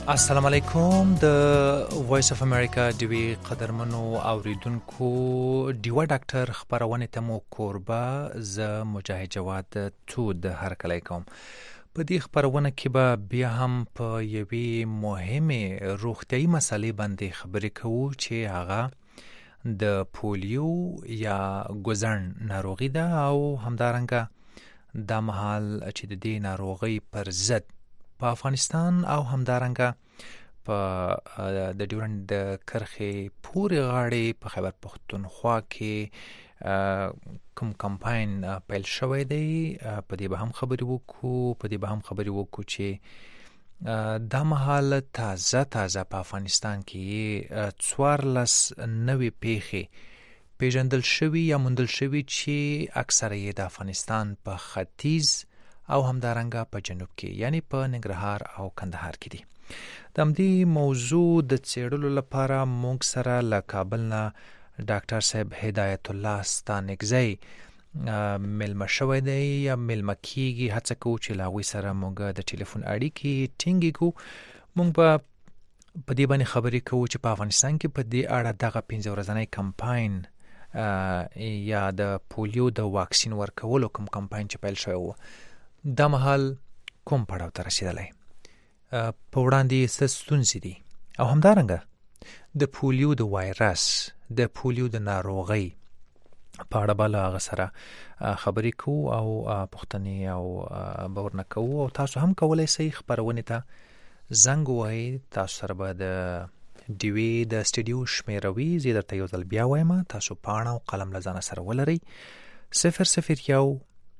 السلام علیکم د وایس اف امریکا دوی قدرمنو اوریدونکو دیوا ډاکټر خبرونه تمو کوربه ز مجاهد جواد تو د هر کله کوم په دې خبرونه کې به بیا هم په یوې مهمه روغتیايي مسلې باندې خبرې کوو چې هغه د پولیو یا ګوزن ناروغي ده او همدارنګه د مهال چې د دې ناروغي پر ضد په افغانستان او همدارنګه په د ډیورنډ د کرخې پورې غاړې په خیبر پښتونخوا کې کوم کمپاین پیل شوی دی په دې به هم خبرې وکړو چې دا مهال تازه په افغانستان کې 14 نوې پیښې پیژندل شوي یا موندل شوي چې اکثره یې د افغانستان په ختیځ او همدارنګه په جنوب کې یعنی په ننګرهار او کندهار کې دي. د همدې موضوع د څېړلو لپاره موږ سره له کابل نه ډاکټر صاحب هدایت الله ستانکزی ملمه شوی دی یا ملمه کیږي. هڅه کوو چې له هغوی سره موږ د ټلیفون اړیکې ټینګې کړو. موږ به په دې باندې خبرې کوو چې په افغانستان کې په دې اړه دغه 15 ورځنی کمپاین یا د پولیو د واکسین ورکولو کوم کمپاین چې پیل شوی و دا مهال کوم پړاو ته رسیدلی، په وړاندې څه ستونزې دي او همدارنګه د پولیو د وایرس د پولیو د ناروغۍ په اړه به له هغه سره خبرې کوو او پوښتنې او به ورنه کوو. او تاسو هم کولی شئ خپرونې ته زنګ ووهئ. تاسو سره به د ډیوې د سټډیو شمېره وي، زه درته یو ځل بیا وایم، تاسو پاڼه او قلم له ځانه سره ولرئ. 001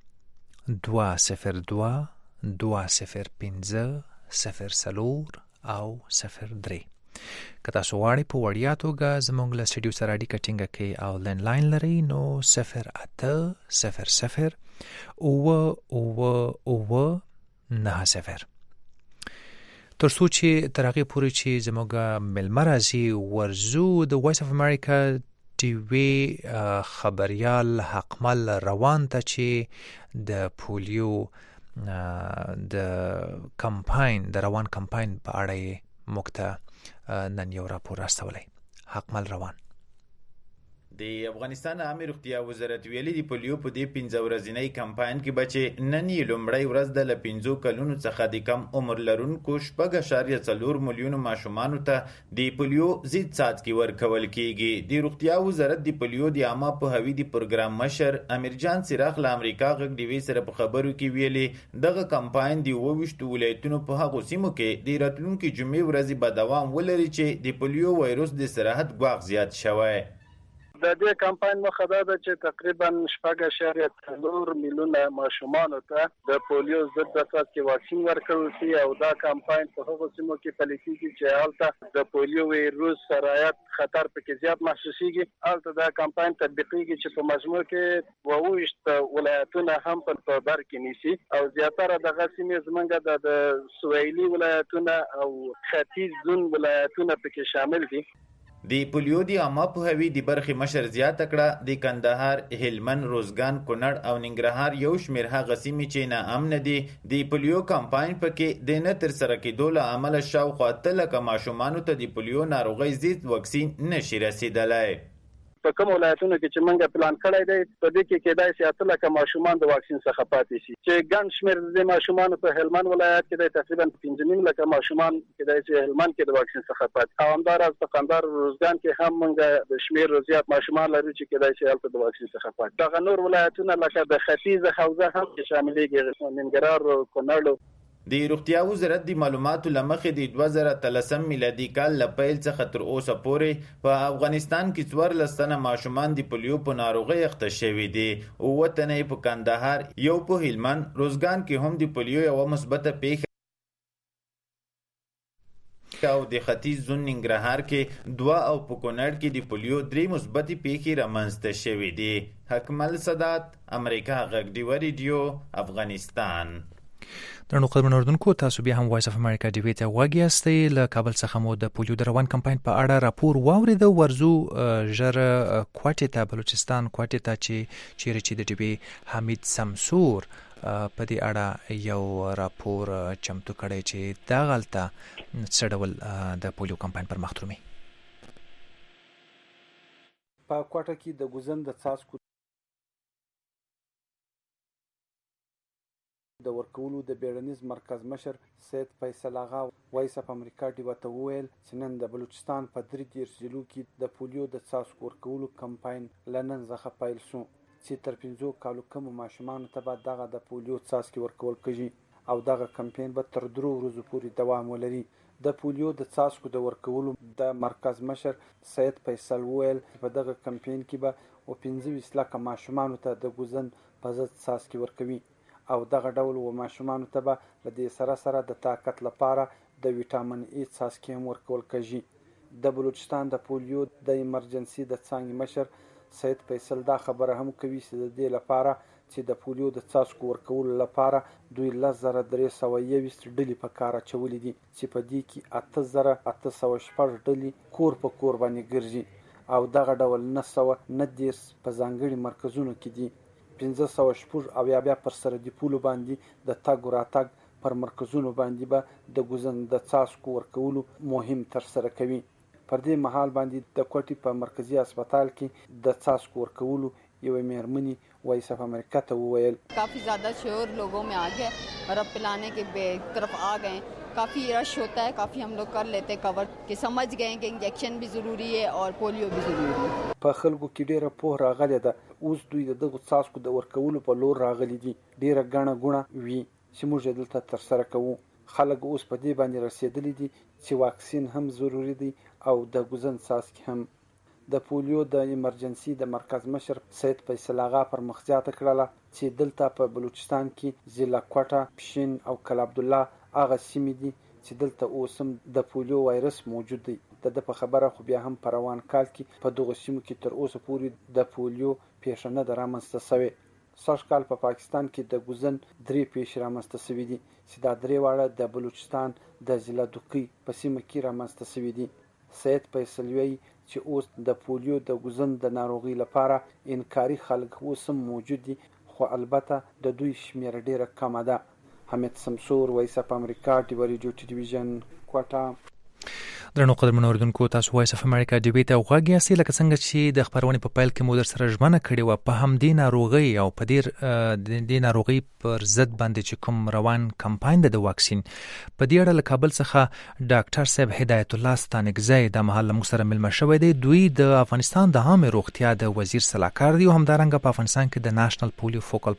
202 205 04 او 03. که تاسو غواړئ په وړیا توګه زموږ له سټډیو سره اړیکه ټینګه کړئ او لینډلاین لرئ نو 0800 90 تر څو چې تر هغې پورې چې زموږ ملمه راځي ورځو د وایس اف امریکا ټیوي خبریال حقمل روان ته چې د پولیو د کمپاین د روان کمپاین په اړه موږ ته نن یو راپور راستولی. حقمل روان. د افغانستان عامه روغتیا وزارت ویلي د پولیو په دې 15 ورځنی کمپاین کې بچي نن یې لومړی ورځ د 15 کلونو څخه د کم عمر لرونکو 4.4 میلیون ماشومانو ته د پولیو ضد څاڅکي ورکول کیږي. د روغتیا وزارت د پولیو د عامه پوهاوي د پروګرام مشر امیر جان سراخ له امریکا غږ ډیوي سره په خبرو کې ویلي دغه کمپاین د 22 ولایتونو په هغو سیمو کې د راتلونکي جمعې ورځې به دوام ولري چې د پولیو وایروس د سراحت ګواښ زیات شوی. د دې کمپاین مخه دا ده چې تقریبا 4.4 میلیون ماشومان ته د پولیو ضد څاڅکي واکسین ورکول شي او دا کمپاین په هغو سیمو کې پلي کېږي چې هلته د پولیو وایروس سرایت خطر پکې زیات محسوسیږي. هلته دا کمپاین تطبیقیږي چې په مجموع کې 22 ولایتونه هم په بر کې نیسي او زیاتره دغه سیمې زمونږ د سویلي ولایتونه او ختیځ زون ولایتونه پکې شامل دي. د پولیو د عامه پوهاوي د برخې مشر زیاته کړه د کندهار، هلمند، روزګان، کونړ او ننګرهار یو شمېر هغه سیمې چې ناامنه دي د پولیو کمپاین پکې د نه ترسره کېدو له امله شاوخوا 3 لکه ماشومانو ته د پولیو ناروغۍ ضد واکسین نشي رسېدلی. په کوم ولایتونو کې چې موږ پلان کړی دی په دې کې کېدای شي 8 لکه ماشومان د واکسین څخه پاتې شي چې ګڼ شمېر د ماشومانو په هلمند ولایت کې د تقریبا 15 لکه ماشومان کېدای شي هلمند کې د واکسین څخه پاتې او همداراز په کندهار روزګان کې هم موږ د شمېر زیات ماشومان لرو چې کېدای شي هلته د واکسین څخه پاتې. دغه نور ولایتونه لکه د ختیځ حوزه هم شاملېږي، ننګرهار، کونړ. د روغتیا وزارت د معلوماتو له مخې د 2013 میلادي کال له پیل څخه تر اوسه پورې په افغانستان کې 14 تنه ماشومان د پولیو په ناروغۍ اخته شوي دي. 9 تنه په کندهار، یو په هلمند، روزګان کې هم د پولیو یوه مثبته پیښه او د ختیځ زون ننګرهار کې 2 او په کونړ کې د پولیو 3 مثبتې پیښې رامنځته شوي دي. حکمل سادات، امریکا غږ ډیوه ریډیو، افغانستان. درنو قدرمنو اوریدونکو، تاسو بیا هم وایس اف امریکا ډیوي ته غوږ یاستئ. له کابل څخه مو د پولیو د روان کمپاین په اړه راپور واورېده. ورځو ژر کوټې ته، بلوچستان کوټې ته چې چیرې چې د ډیوي حمید سمسور په دې اړه یو راپور چمتو کړی چې دا غلطه څه ډول د پولیو کمپاین پر مخ درومي. په کوټه کې د ګوزن د څاڅکو د ورکولو د بیړنیز مرکز مشر سید فیصل آغا وایس اف امریکا ډیو ته وویل چې نن د بلوچستان په 33 ضلعو کې د پولیو د څاڅکو ورکولو کمپاین لنن څخه پیل شو چې تر 15 کالو کم ماشومان ته به دغه د پولیو څاڅکي ورکول کیږي او دغه کمپاین به تر 3 ورځې پورې دوام ولري. د پولیو د څاڅکو د ورکولو د مرکز مشر سید فیصل وویل په دغه کمپاین کې به 15 لکه ماشومان ته د ګوزن په ضد څاڅکي ورکوي او دغه ډول و ماشومان ته به له دې سره د طاقت لپاره د ویټامین ای څاڅکي هم ورکول کیږي. د بلوچستان د پولیو د ایمرجنسي د څانګې مشر سید فیصل دا خبره هم کوي چې د دې لپاره چې د پولیو د څاڅکو ورکولو لپاره دوی 10321 ډلې په کار اچولې دي چې په دې کې 8806 ډلې کور په کور باندې ګرځي او دغه ډول 990 په ځانګړي مرکزونو کې دي. 1500 او بیا پر سره دی پولو باندې د تاګ راتګ پر مرکزونو باندې به د ګوزن د څاڅکو ورکولو مهم تر سره کوي. پر دې مهال باندې د کوټي په مرکزی هسپتال کې د څاڅکو ورکولو یو میرمنی وایس اف امریکا ته وویل काफी ज़्यादा शोर लोगों में आ गया और अब पिलाने के तरफ आ गए. काफ़ी रश होता है, काफ़ी हम लोग कर लेते कवर कि समझ गए कि इंजेक्शन भी ज़रूरी है और पोलियो भी ज़रूरी है. په خلکو کې ډیره پوه راغلی ده. اوس دوی دغه څاڅکو د ورکولو په لور راغلي دي. ډیره غاڼه غونه وی چې موږ دلته تر سره کوو. خلک اوس په دې باندې رسیدلي دي چې واکسین هم ضروری دی او د ګوزن څاڅکي هم. د پولیو د ایمرجنسي د مرکز مشر سید فیصل آغا پر مخزیاته کړله چې دلته په بلوچستان کې ضلع کوټه، پشین او کل عبدالله هغه سیمې دي چې دلته اوس هم د پولیو وایرس موجود دی. د په خبره خو بیا هم په روان کال کې په دغه سیمو کې تر اوسه پورې د پولیو پیښه نه ده رامنځته شوې. سږ کال په پاکستان کې د ګوزن 3 پیښې رامنځته شوې دي چې دا 3 واړه د بلوچستان د ضلع دوکۍ په سیمه کې رامنځته شوې دي. سید فیصل وایي چې اوس د پولیو د ګوزن د ناروغي لپاره انکاري خلک اوس هم موجود دي خو البته د دوی شمیر ډیره کمه ده. حمید سمسور، وایس اف امریکا، ډیو ریډیو ټلویزیون، کوټه. درنو قدرمنو اوریدونکو، تاسو وایس اف امریکا ډیبیټ او غږ یاستئ. لکه څنګه چې د خبرونې په پیل کې مو در سره ژمنه کړې وه په همدې ناروغۍ او په دې ناروغۍ پر ضد باندې چې کوم روان کمپاین د واکسین په دې اړه له کابل څخه ډاکټر صاحب هدایت الله ستانکزی د مهال موږ سره ملمه شوی دی. دوی د افغانستان د عامه روغتیا د وزیر صلاحکار دی او همدارنګه په افغانستان کې د نېشنل پولیو فوکل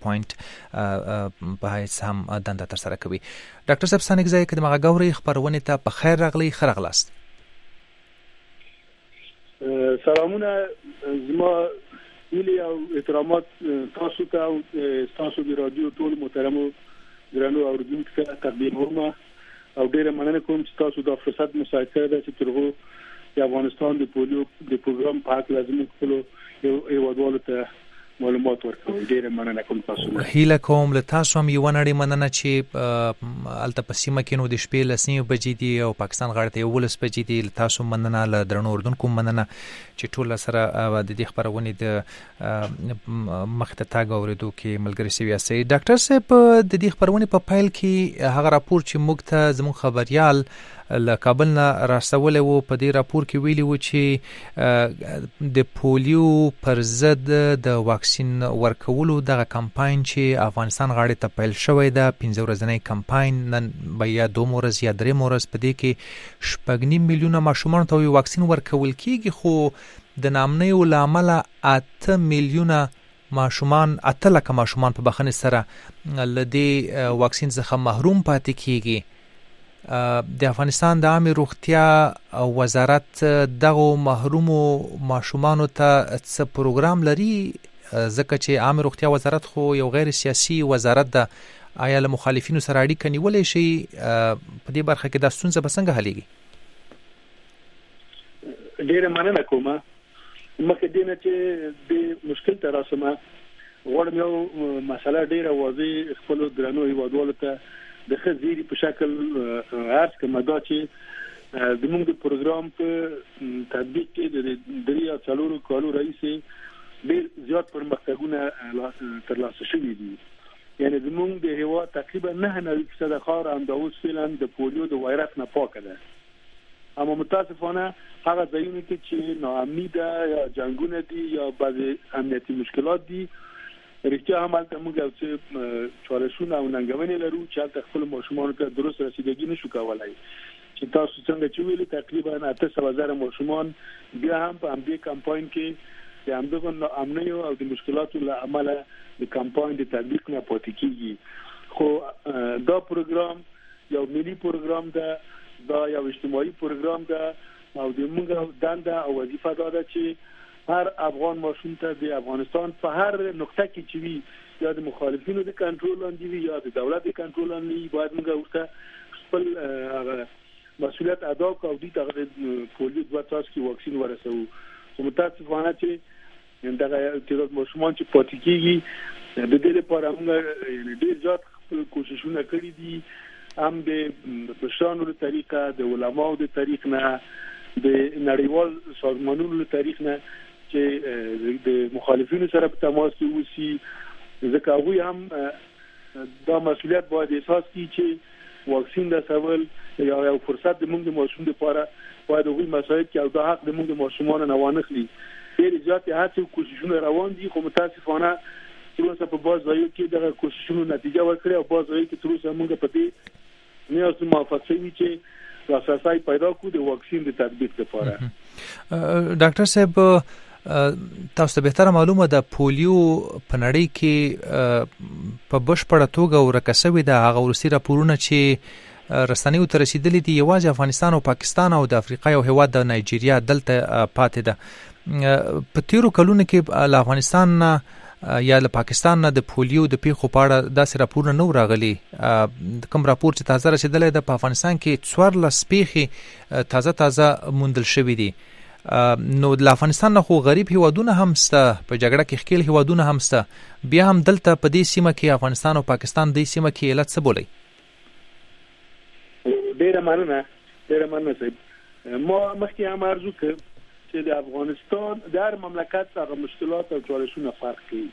پوینټ په حیث هم دنده ترسره کوي. ډاکټر صاحب ستانکزی که د مغاګوري خبرونې ته په خیر راغلی، ښه راغلاست. سلامونه، زما هیلې او احترامات تاسو ته او تاسو د رادیو ټول محترمو درنو اوریدونکو ته تقدیموم او ډیره مننه کوم چې تاسو د فرصت مساعده کړئ چې ترغو د افغانستان د پولیو د پروګرام په اړه لازم خپل یو ودوالو ته معلومات ورکوم. ډیره مننه کوم تاسو. هیله کوم له تاسو هم یو نړۍ مننه چې الته په سیمه کې نو د شپې له 9 بجې دي او پاکستان غاړه ته 11 بجې دي. له تاسو مننه، له درنو اردوونکو مننه چې ټول سره د دې خبرونې د مخ ته تاګ اوریدو کې ملګری شوي یاستئ. ډاکټر صاحب د دې خبرونې په پیل کې هغه راپور چې موږ ته زموږ خبريال له کابل نه راسولې وو په دې راپور کې ویلي وو چې د پولیو پر ضد د واکسین ورکولو دغه کمپاین چې افغانستان غاړې ته پیل شوی ده 15 ورځنی کمپاین، نن به یا 2 ورځې یا 3 ورځې په دې کې 8.5 میلیونه ماشومان ته واکسین ورکول کیږي خو د نامنیو لامل 8 میلیونه ماشومان 8 لکه ماشومان په بخښنې سره لدې واکسین څخه محروم پاتې کیږي. د افغانستان د عامه روغتیا وزارت دغه محرومو ماشومانو ته څه پروګرام لري؟ ځکه چې عامه روغتیا وزارت خو یو غیر سیاسي وزارت ده. آیا له مخالفینو سره اړیکه نیولای شي؟ په دې برخه کې دا ستونزه به څنګه حلیږي؟ ډیره مننه کوم. مخکې دې نه چې د مشکل ته راسمه غواړم یو مسله ډیره واضح خپل درنو هیوادوالو ته د خزيري په شکل عرض کوم دا چې د موږ د پروګرام په تطبیق کې د 3 کالو رئیس ډیر زیات پرمختګونه ترلاسه شوي دي یعنی زموږ د هوا تقریبا 9% خاور همداوس فعلا د پولیو د وایرس نه پاک ده. اما متاسفانه هغه ځایونه کې چې ناامني ده یا جنگونه دي یا بعضی امنیتي مشکلات دي، رښتیا هم هلته موږ یو څه چالشونه او ننګونې لرو چې هلته خپل ماشومانو ته درست رسیدګي نشو کولی. چې تاسو څنګه چې ویلي تقریبا 800,000 ماشومان بیا هم په همدې کمپاین کې د همدغه ناامنیو او د مشکلاتو له امله د کمپاین د تطبیق نه پاتې کیږي. خو دا پروګرام یو ملي پروګرام ده، دا یو اجتماعي پروګرام ده او د موږ دنده او وظیفه ده چې هر افغان ماشوم ته د افغانستان په هر نقطه کې چې وي یا د مخالفینو د کنټرول لاندې وي یا د دولت د کنټرول لاندې، باید موږ ورته خپل مسؤلیت ادا کړو او دې ته پولیو 2 څاڅکي کې واکسین ورسوو. خو متاسفانه چې دغه تعداد ماشومان چې پاتې کیږي د دې لپاره موږ ډېر زیات خپل کوششونه کړي دي، هم د بشرانو له طریقه، د علماو د طریق نه، د نړیوال سازمانونو له طریق نه چې د مخالفینو سره په تماس کې اوسي، ځکه هغوی هم دا مسؤلیت باید احساس کړي چې واکسین رسول یو فرصت د موږ د ماشوم لپاره باید هغوی مساعد کړي او دا حق د موږ د ماشومانو نه وانخلي. ډېر زیات هڅې او کوششونه روان دي، خو متاسفانه تر اوسه په بعض ځایو کې دغه کوششونو نتیجه ورکړې او بعض ځایو کې تر اوسه موږ په دې نه اوسو موافق شوي چې اساسي پیدا کړو د واکسین د تطبیق لپاره. ډاکټر صاحب تاسو ته بهتره معلومه ده پولیو په نړۍ کې په بشپړه توګه ورکه شوې ده. هغه وروستي راپورونه چې رسنیو ته رسیدلي دي یوازې افغانستان او پاکستان او د افریقا یو هیواد د نایجیریا دلته پاتې ده. په تیرو کلونو کې له افغانستان یا له پاکستان نه د پولیو د پیښو په اړه داسې راپورونه نه راغلي. کوم راپور چې تازه رسیدلی ده په افغانستان کې 14 پیښې تازه موندل شوي دي. نو د افغانستان نه خو غریب هیوادونه هم سته، په جګړه کې ښکیل هیوادونه هم سته، بیا هم دلته په دې سیمه کې افغانستان او پاکستان دې سیمه کې علت څه بولي؟ ډېره مننه صاحب. ما مخکې هم عرض وکړ چې د افغانستان د هر مملکت څخه مشکلات او چالشونه فرق کوي.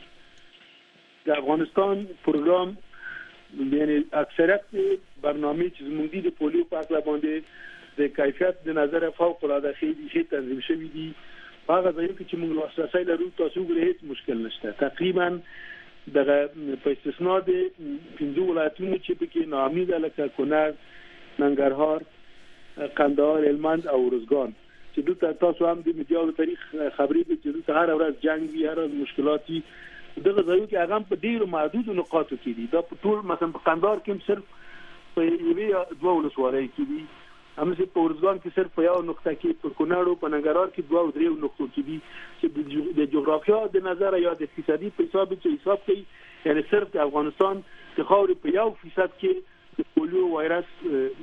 د افغانستان پروګرام یعنی اکثریت برنامه چې زموږ دي د پولیو په اړه باندې د کیفیت د نظر فوق العاده ښه تنظیم شوی دي. هغه ځای کې چې موږ لاسرسي لرو تاسو ګورئ هیڅ مشکل نشته. تقریبا دغه په استثناء د 15 ولایتونو چې پکې نامي ده لکه کونړ، ننګرهار، قندهار، هلمند او ارزګان چې دلته تاسو هم د میډیا تاریخ خبرې دي چې دلته هر ورځ جنگ وي، هر ورځ مشکلات وي. دغه ځایو کې هغه په ډیرو محدود نقاطو کې دي. دا په ټول مثلا په قندهار کې صرف په یوې 2 ولسوالۍ کې دي، همزه په ارزګان کې صرف په یو نقطه کې، په کونړ او په ننګرهار کې 2 او 3 نقطو کې دي چې د جغرافیا د نظر یا د اقتصادي په حساب کوي. یعنی صرف د افغانستان د خاورې په 1% کې د پولیو وایرس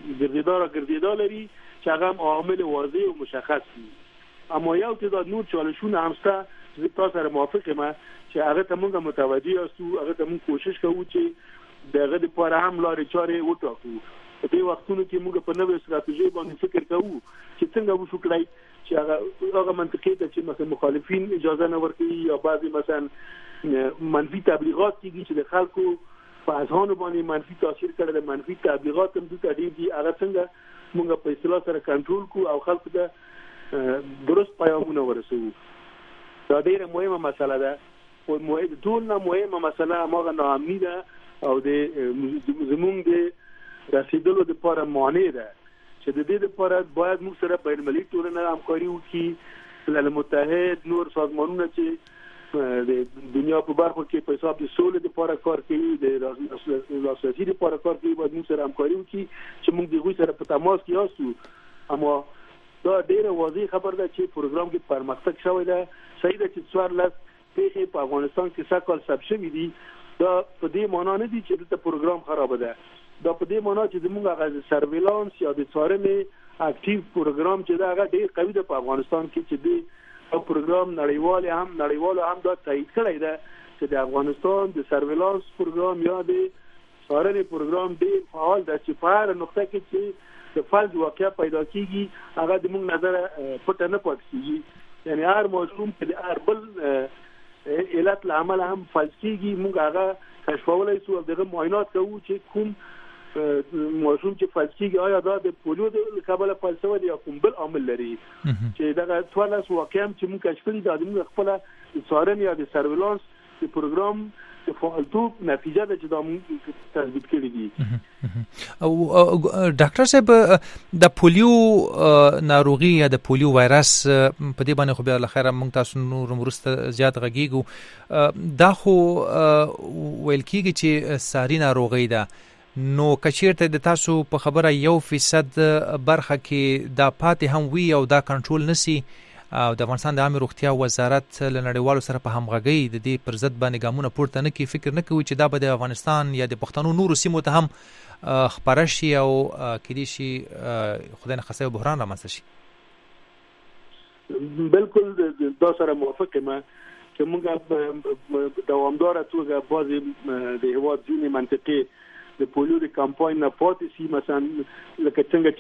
ګرځیدا لري چې هغه عامل واضح او مشخص دي. اما یو تعداد نور چالشونه هم شته چې تاسو سره موافق یم چې هغه ته موږ متوجه یاستو، هغه ته موږ کوشش کوو چې دغه لپاره هم لارې چارې وټاکو. په دې وختونو کې موږ په نوې ستراتیژي باندې فکر کوو چې څنګه وشو کړای چې هغه منطقې ته چې مثلا مخالفین اجازه نه ورکوي یا بعضی مثلا منفي تبلیغات کیږي چې د خلکو په اذهان باندې منفي تاثیر کړي. د منفي تبلیغات هم د تدریب دي، هغه څنګه موږ په اصطلاح سره کنټرول کو او خلکو ته درست پیغامونه ورسوو. دا ډیره مهمه مسله ده. او ټول نه مهمه مسله هغه ناامني ده او د زموږ د رسیدلو لپاره مانع ده چې د دې لپاره باید موږ سره په ملي ټولنه همکاري وکړي. ملل متحد نور سازمانونه چې د دنیا په برخو کې په حساب د سولې لپاره کار کوي، د لاسرسي لپاره کار کوي، باید موږ سره همکاري وکړي چې موږ د هغوی سره په تماس کې یاستو. اما دا ډیره واضح خبر ده چې پروګرام کې پرمختګ شوی ده. صحیح ده چې 14 پیښې په افغانستان کې سږ کال ثبت شوي دي. دا په دې معنا نه دي چې دلته پروګرام خراب ده. دا په دې معنا چې زموږ هغه سرویلانس یا د څارنې اکټیو پروګرام چې دا هغه ډیر قوي ده په افغانستان کې چې د او پروګرام نړیوال هم دا تایید کړی ده چې د افغانستان د سرویلانس پروګرام یا د څارنې پروګرام ډیر فعال ده چې په هر نقطه کې چې د فلج واقعیا پیدا کیږي هغه د موږ نظر پټ نه پاتې کیږي. یعنی هر موضوع کې د هر بل علت العمل هم فلسفي موږ هغه کشفولای شو دغه معاینات کوو چې کوم موضوع چې فلسفي آیا دا د پولیو د کابل فلسفه دی یا کوم بل عامل لري چې دغه ټول واقعا چې موږ کشف کړی د موږ خپل څارنې یا د سرویلانس د پروګرام د فعالیتوب نتیجه ده چې دا موږ تثبیت کړی دي. او ډاکټر صاحب د پولیو ناروغي یا د پولیو وایرس په دې باندې خو بیا لخر موږ تاسو نور مرسته زیات غږیږو دا خو ویل کیږي چې ساري ناروغي ده نو کچیرته د تاسو په خبره 1% برخه کې دا پاتې هم وی او دا کنټرول نسی او د افغانستان د عامه روغتیا وزارت له نړیوالو سره په همغږۍ د دې پر ضد باندې ګامونه پورته نه کوي فکر نه کوي چې دا به د افغانستان یا د پښتنو نورو سیمو ته هم خپاره شي او کېدای شي خدای نه خاصه بحران رامنځته شي. بالکل دا سره موافق یم چې موږ دوامدار توګه بعضې د هیواد ځینې منطقې د پولیو د کمپاین نه پاتې شي مثلا لکه څنګه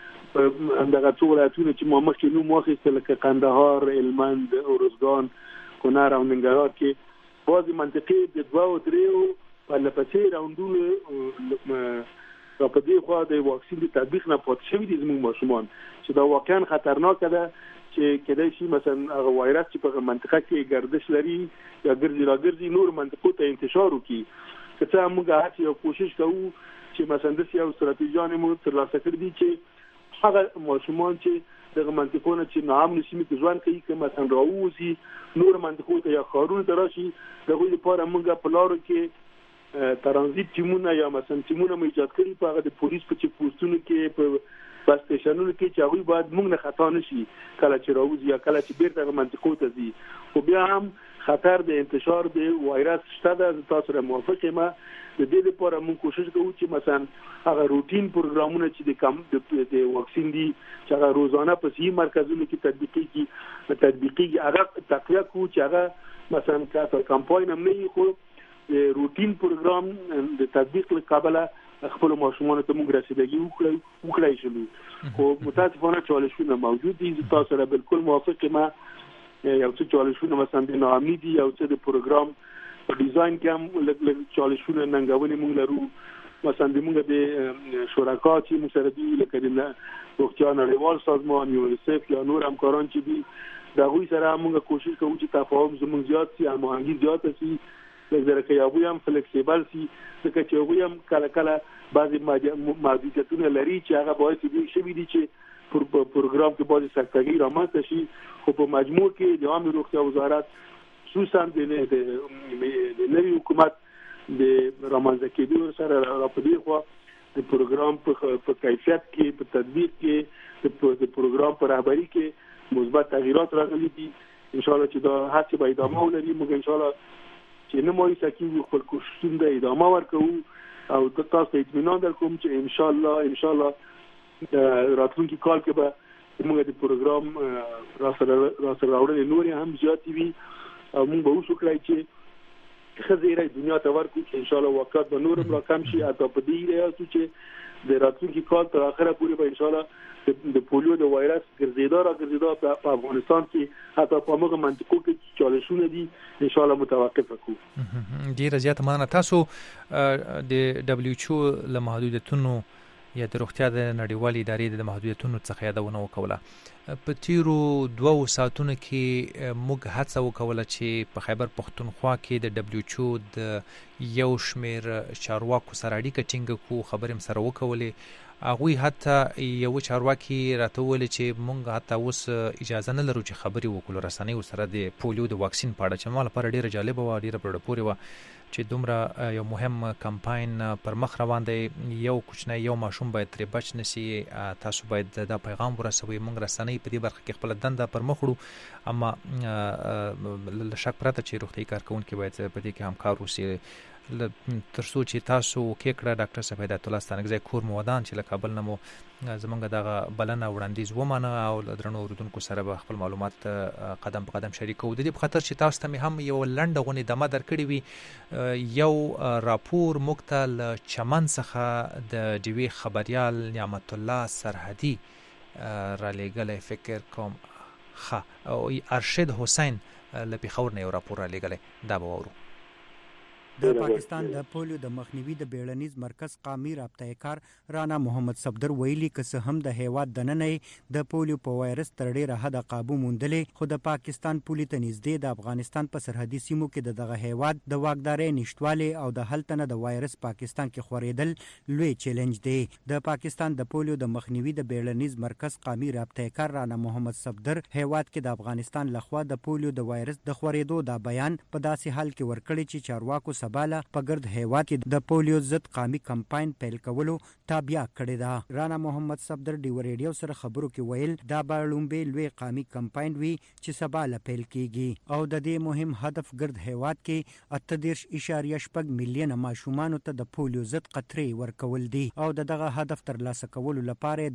چې همدغه څو ولایتونه چې ما مخکې نوم واخیسته لکه قندهار، هلمند، ارزګان، کونړ او ننګرهار کې بعضې منطقې د 2 او 3 پرله پسې راوندونو را په دې خوا د واکسین د تطبیق نه پاتې شوي دي زموږ ماشومان چې دا واقعا خطرناکه ده چې کېدای شي مثلا هغه وایرس چې په منطقه کې گردش لري یا ګرځي راګرځي نور منطقو ته انتشار وکړي. که څه موږ هڅه او کوشش کوو چې مثلا د یو ستراتیژیانې موږ ترلاسه کړې دي چې هغه ماشومان چې دغه منطقو نه چې ناامن سیمې کې ژوند کوي که مثلا راووځي نور منطقو ته یا ښارونو ته راشي د هغوی لپاره موږ په لارو کې ترانزیت ټیمونه یا مثلا ټیمونه مو ایجاد کړي په هغه د پولیس په چیک پوسټونو کې په بس سټیشنونو کې چې هغوی باید موږ نه خطا نشي کله چې راوځي یا کله چې بیرته هغه منطقو ته ځي. خو بیا هم خطر د انتشار د وایرس شته ده. تاسو سره موافق یم د دې لپاره موږ کوشش کوو چې مثلا هغه روټین پروګرامونه چې د واکسین دي چې هغه روزانه په صحي مرکزونو کې تطبیقي هغه تقویه کوو چې هغه مثلا کاته کمپاین هم نه خو روټین پروګرام د تطبیق لپاره خپل ماشومان ته موږ رسیدګي وکړای شو. خو متاسفانه چالشونه موجود دي. تاسو سره بالکل موافق یم یو څه چالشونه مثلا د ناامني دي یو څه د پروګرام په ډیزاین کې هم لږ چالشونه ننګونې موږ لرو مثلا د موږ د شرکا چې موږ سره دي لکه د روغتیا نړیوال سازمان یونیسف یا نور همکاران چې دي د هغوی سره موږ کوشش کوو چې تفاهم زموږ زیات شي هماهنګي زیاته شي لږ که هغوی هم فلیکسیبل شي ځکه چې هغوی هم کله کله بعضې محدودیتونه لري چې هغه باعث دي شوي دي چې پروګرام کې بعضې سختګۍ رامنځته شي. خو په مجموع کې د عامه روغتیا وزارت خصوصا د نوي حکومت د رامنځته کېدو سره را په دې خوا د پروګرام په کیفیت کې په تطبیق کې د پروګرام په رهبري کې مثبت تغییرات راغلي دي. انشاءالله چې دا هڅې به ادامه ولري. موږ انشاءالله چې نه مایوسه کېږو خپل کوششونه ته ادامه ورکوو او تاسو ته اطمینان درکوم چې انشاءالله راتلونکي کال کې به موږ د پروګرام را سره راوړنې نورې هم زیاتې وي او موږ به اوس وکړای چې ښه دنیا ته ورکړو چې انشاءالله واقعات به نور هم راکم شي حتی په دې هیله چې د راتلونکي کال تر اخره پورې به انشاءالله د پولیو د وایرس ګرځېدا په افغانستان کې حتی په هغه منطقو کې چې چالشونه دي انشاءالله متوقفه کړو. ډېره زیاته مننه. تاسو د WHO له محدودیتونو یا د روغتیا د نړیوالې ادارې د محدودیتونو څخه یادونه وکوله. په تیرو 2 ساعتونو کې موږ هڅه وکوله چې په خیبر پښتونخوا کې د WHO د یو شمېر چارواکو سره اړیکه ټینګه کړو خبرې هم سره وکولې. هغوی حتی یو چارواکي راته وویل چې موږ حتی اوس اجازه نه لرو چې خبرې وکړو رسنۍ ورسره د پولیو د واکسین په اړه چې ما لپاره ډېره جالبه وه ډېره په زړه پورې وه چې دومره یو مهم کمپاین پر مخ روان دی. یو کوچنی یو ماشوم باید ترې بچ نشي. تاسو باید دا پیغام ورسوئ. موږ رسنۍ په دې برخه کې خپله دنده پر مخ وړو اما له شک پرته چې روغتیايي کارکوونکي باید په دې کې همکار اوسي تر څو چې تاسو کې کړه ډاکټر صاحب هدایت الله ستانکزی کور مو ودان چې له کابل نه مو زمونږ دغه بلنه وړاندیز ومنه او له درنو اورېدونکو سره به خپل معلومات قدم په قدم شریکوو. د دې په خاطر چې تاسو ته مې هم یو لنډه غونې دمه درکړې وي. یو راپور موږ ته له چمن څخه د ډیوې خبریال نعمت الله سرحدي را لېږلی فکر کوم او ارشد حسین له پیښور نه یو راپور را لېږلی، دا به واورو. د پاکستان د پولیو د مخنیوي د بیړنیز مرکز قامي رابطه کار رانا محمد صفدر ویلي که څه هم د هیواد دننه د پولیو په وایرس تر ډیره حد قابو موندلې، خو د پاکستان پولی ته نږدې د افغانستان په سرحدي سیمو کې د دغه هیواد د واکدارۍ نشټوالي او د هلته نه د وایرس پاکستان کې خورېدل لوی چیلنج دی. د پاکستان د پولیو د مخنیوي د بیړنیز مرکز قامي رابطه کار رانا محمد صفدر هیواد کې د افغانستان لخوا د پولیو د وایرس د خورېدو دا بیان په داسې حال کې ورکړي چې چارواکو سباله په ګرد هیواد کې د پولیو ضد قامي کمپاین پیل کولو تابع کړی ده. رانا محمد صفدر ډیو ریډیو سره خبرو کې ویل دا به لومبه لوی قامي کمپاین وي چې سباله پیل کیږي او د دې مهم هدف ګرد هیواد کې 38.8 میلیونه ماشومان ته د پولیو ضد قطرې ورکول دي او دغه هدف ترلاسه کولو لپاره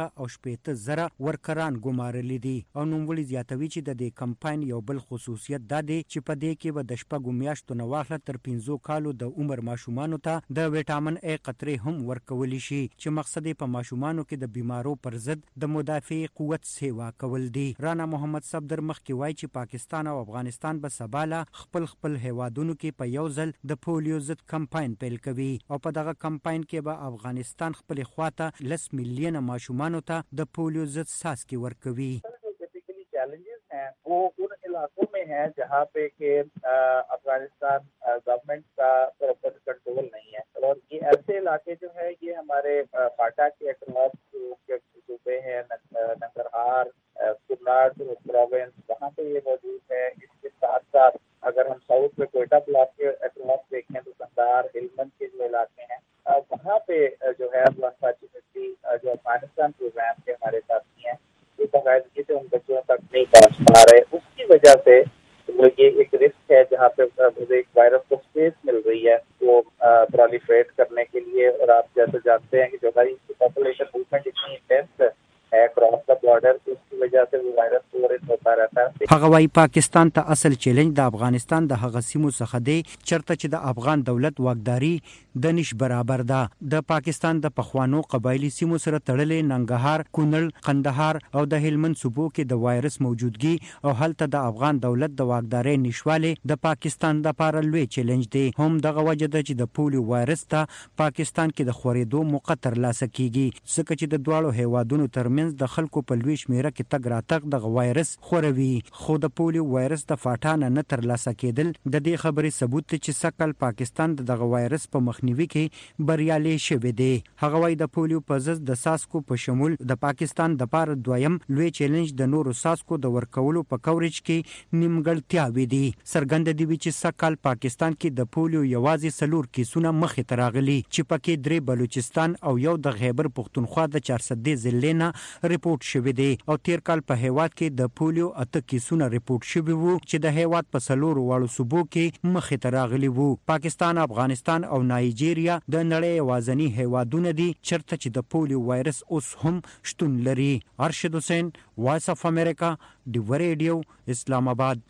2,80,000 ورکران ګمارل دي. او نوموړي زیاتوي چې د دې کمپاین یو بل خصوصیت دا دی چې په دې کې به د شپږو میاشتو نه واخله تر 15 کالو د عمر ماشومانو ته د وټامین ای قطرې هم ورکول شي چې مقصد یې په ماشومانو کې د بیمارو پر ضد د مدافع قوت سیوا کول دي. رانا محمد صفدر مخکې وایي چې پاکستان او افغانستان به سباله خپل هیوادونو کې په یو ځل د پولیو ضد کمپاین پیل کوي او په دغه کمپاین کې به افغانستان خپل خواته 10 میلیونه ماشومانو ته د پولیو ضد څاڅکي ورکوي. चैलेंजेस हैं वो उन इलाकों में हैं जहाँ पे कि अफगानिस्तान गवर्नमेंट का प्रॉपर कंट्रोल नहीं है और ये ऐसे इलाके जो है ये हमारे फाटा के अक्रॉस के सूबे हैं, नंगरहार, कुल्लार प्रोविंस, वहाँ पे ये मौजूद है. इसके साथ साथ अगर हम साउथ में कोयटा ब्लॉक के अक्रॉस देखें तो कंधार हेलमंद के जो इलाके हैं वहाँ पे जो है अनफॉर्चुनेटली जो अफगानिस्तान प्रोग्राम के हमारे साथी हैं बाकायदगी से उन बच्चों तक नहीं पहुँच पा रहे. उसकी वजह से ये एक रिस्क है जहाँ पे मुझे एक वायरस को स्पेस मिल रही है वो प्रोलिफरेट करने के लिए. और आप जैसे जानते हैं कि जो हमारी पॉपुलेशन मूवमेंट इतनी इंटेंस है क्रॉस द बॉर्डर, उसकी वजह से वो वायरस फ्लोरेट होता रहता है. هغه وايي پاکستان ته اصل چیلنج د افغانستان د هغه سیمو څخه دی چرته چې د افغان دولت واکداري د نش برابر ده. د پاکستان د پخوانو قبایلی سیمو سره تړلې ننګرهار، کونړ، قندهار او د هلمند صوبو کې د وایرس موجودګي او هلته د افغان دولت د واکداري نشواله د پاکستان د لپاره لوی چیلنج دی. هم دغه وجه ده چې د پولیو وایرس ته پاکستان کې د خورېدو موقع ترلاسه کیږي ځکه چې د دواړو هیوادونو ترمنځ د خلکو په لوی شمیره کې تګ راتګ د وایرس خوروي. خو د پولیو وایرس د فاټانه نه ترلاسه کېدل د دې خبرې ثبوت دی چې سکل پاکستان دغه وایرس په مخنیوي کې بریالي شوی دی. هغه وايي د پولیو په ضد د ساسکو په شمول د پاکستان د لپاره دویم لوی چیلنج د نورو ساسکو د ورکولو په کورج کې نیمګړتیاوې دي. څرګند دی چې سکل پاکستان کې د پولیو یوازې 4 کیسونه مخې ته راغلي چې پکې 3 بلوچستان او یو د خیبر پختونخوا د 400 ضلع نه ریپورت شوی دی. او تیر کال په هیواد کې د پولیو 8 کیسونه ریپورت شوی وو چې د هیواد په 4 واړو صوبو کې مخې ته راغلي وو. پاکستان، افغانستان او نایجیریا د نړۍ وازنی هیوادونه دي چرته چې د پولیو وایرس اوس هم شتون لري. ارشد حسین، وایس اف امریکا، ډیو ریډیو، اسلام آباد.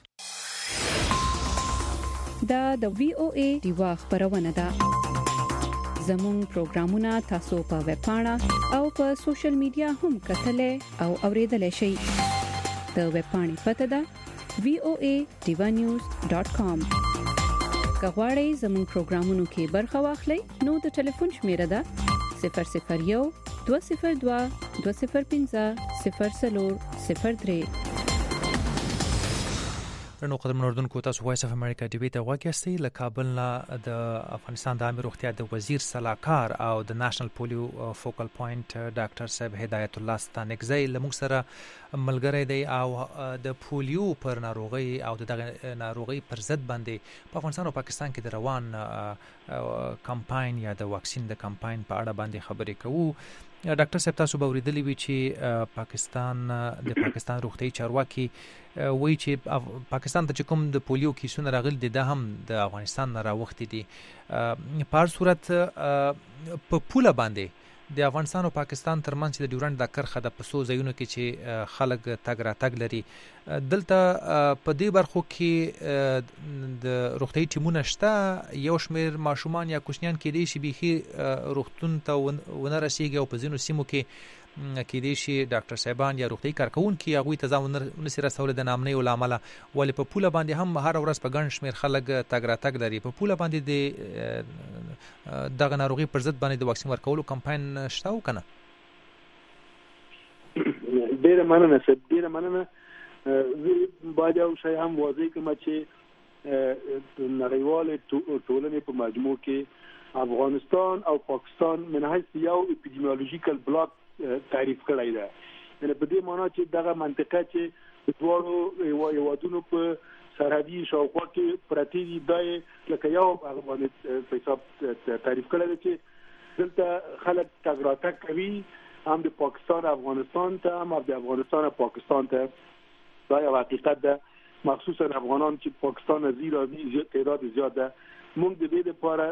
دا د وی او ای دیوا خبرونه ده. زموږ پروگرامونه تاسو په ویب پاڼه او په سوشل میډیا هم کتلې او اوریدلای شئ. د ویب پاڼې پته ده voanews.com. کغواړئ زموږ پروگرامونو کې برخه واخلئ نو د ټلیفون شمیره ده 001 202 205 0403. نو قدم اردوونکو تاسو وایس اف امریکا ډیبی ته واګیاستئ. له کابل نه د افغانستان د عامه روغتیا د وزیر صلاحکار او د نېشنل پولیو فوکل پوینټ ډاکټر صاحب هدایت الله ستانکزی لموږ سره ملګری دی او د پولیو پر ناروغي او د ناروغي پر ضد باندې په افغانستان او پاکستان کې د روان کمپاین یا د واکسین د کمپاین په اړه باندې خبرې کوو. ډاکټر صاحب تاسو به اوریدلی وي چې پاکستان روغتیايي چارواکي وایي چې پاکستان ته چې کوم د پولیو کیسونه راغلي دي دا هم د افغانستان نه راوختي دي. په هر صورت په پوله باندې د افغانستان او پاکستان ترمنځ د ډیورنډ د کرخه د پسو ځایونو کې چې خلک تګ راتګ لري دلته په دې برخو کې د روغتیايي ټیمونه شته. یو شمېر ماشومان یا کوچنیان کېدای شي بیخي روغتون ته ونه رسیږي او په ځینو سیمو کې کېدای شي ډاکټر صاحبان یا روغتي کارکونکي هغوی ته ځان ونسي رسولی د ناامنۍ له امله، ولې په پوله باندې هم هر ورځ په ګڼ شمېر خلک تګ راتګ لري. په پوله باندې د دغه ناروغي پر ضد باندې د واکسین ورکولو کمپاین شته او که نه؟ ډېره مننه. زه باید یو شی هم واضح کړم چې نړیوالې ټولنې په مجموع کې افغانستان او پاکستان من حیث یو اپیډیمیولوژیکل بلاک تعریف کړی دی. یعنې په دې معنا چې دغه منطقه چې د دواړو هیوادونو په سرحدي شاوخوا کې پرتې دي دا لکه یو هغه باندې په حساب تعریف کړی دی چې دلته خلک تګ راتګ کوي، هم د پاکستان افغانستان ته، هم د افغانستان پاکستان ته. دا یو حقیقت ده، مخصوصا افغانان چې پاکستان راځي تعداد زیات ده. موږ د دې لپاره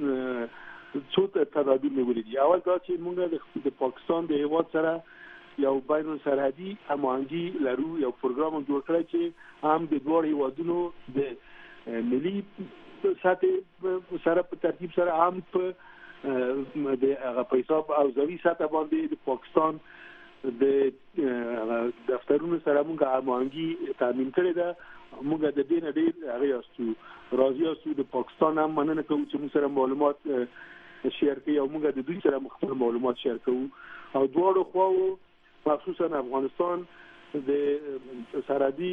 څو تدابیر نیولي دي. اول دا چې موږ د پاکستان د هیواد سره یو بین السرحدي هماهنګي لرو، یو پروګرام جوړ کړی چې هم د دوه هیوادونو د ملي سطح سره په ترتیب سره هم په د هغه په حساب او ځوي سطح باندې د پاکستان د دفترونو سره موږ هماهنګي تامین کړې ده. موږ د دې نه ډېر هغه یاستو راضي یاستو. د پاکستان هم مننه کوو چې موږ سره معلومات شیر کوي او موږ د دوی سره مختلف معلومات شیر کوو. او دواړو خواو مخصوصا افغانستان د سرحدي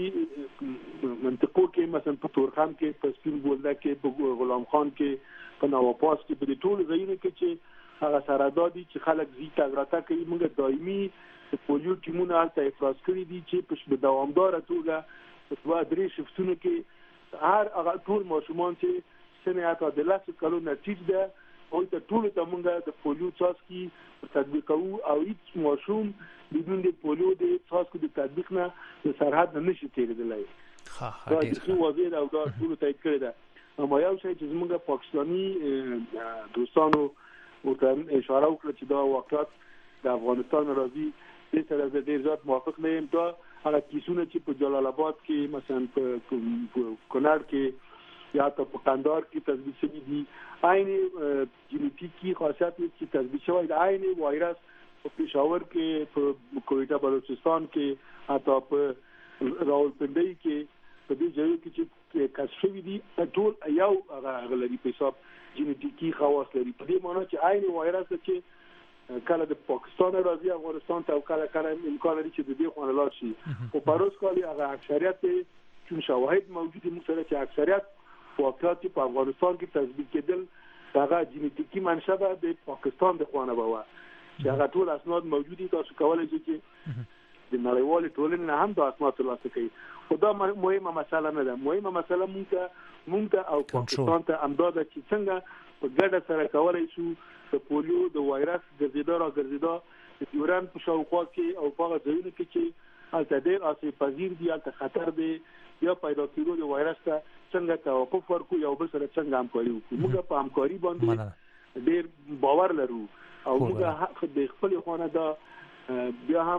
منطقو کې مثلا په تورخم کې، په سپین بولده کې، په غلام خان کې، په نواپاس کې، په دې ټولو ځایونو کې چې هغه سرحدات دي چې خلک زی تګ راتګ کوي، موږ دایمي پولیو ټیمونه هلته افراز کړي دي چې په دوامداره توګه په درې شفتونو کې هر هغه ټول ماشومان چې سن حتی د 10 کلو نه ټیټ ده او ته ټول ته موږ د پولیو څاڅکي تطبیق کوو او هیڅ ماشوم بدون د پولیو د څاڅکو د تطبیق نه د سرحد نه نشي تیریدلی. دا ډېر واضح او دا ټول تایید کړی ده. اما یو شی چې موږ پاکستاني دوستانو ورته اشاره وکړه چې دا واقعات د افغانستان راځي، دې سره زه ډېر زیات موافق نه یم. دا هغه کیسونه چې په جلال آباد کې مثلا په کونړ کې یا په قندهار کې تثبیت شوي دي، عین جینیټیکي خاصیت چې تثبیت شوی دی، عین وایرس په پېښور کې، په کویټه بلوچستان کې، حتی په راولپنډۍ کې، په دې ځایو کې چې کشف شوي دي ټول یو هغه لري په حساب جینیټیکي خواص لري. په دې معنی چې عین وایرس چې کله د پاکستان راځي افغانستان ته او کله امکان لري چې د دې خونه لاړ شي. او پروس کالي هغه اکثریت چون شواهد موجود دي مثلا چې اکثریت واقعات په افغانستان کې تثبیت کېدل هغه جینیټیکي منشأ د پاکستان د خونه به و چې هغه ټول اسناد موجود دي. تاسو کولای شئ چې د نړیوالې ټولنې نه هم د اسناد ترلاسه کړئ. خو دا مهمه مسله نه ده. مهمه مسله مونږ او پاکستان ته امداد چې څنګه په ګډه سره کولای شو د پولیو د وایرس ګرځیدا د یوران په شاوخوا کې او په هغه ځایونو کې چې هلته ډېر آسیب پذیر دي، هلته خطر دی یا پیدا کېدو د وایرس ته څنګه توقف ورکړو، یو بل سره څنګه همکاري وکړو. موږ په همکاري باندې ډېر باور لرو او موږ د خپل خانه دا بیا هم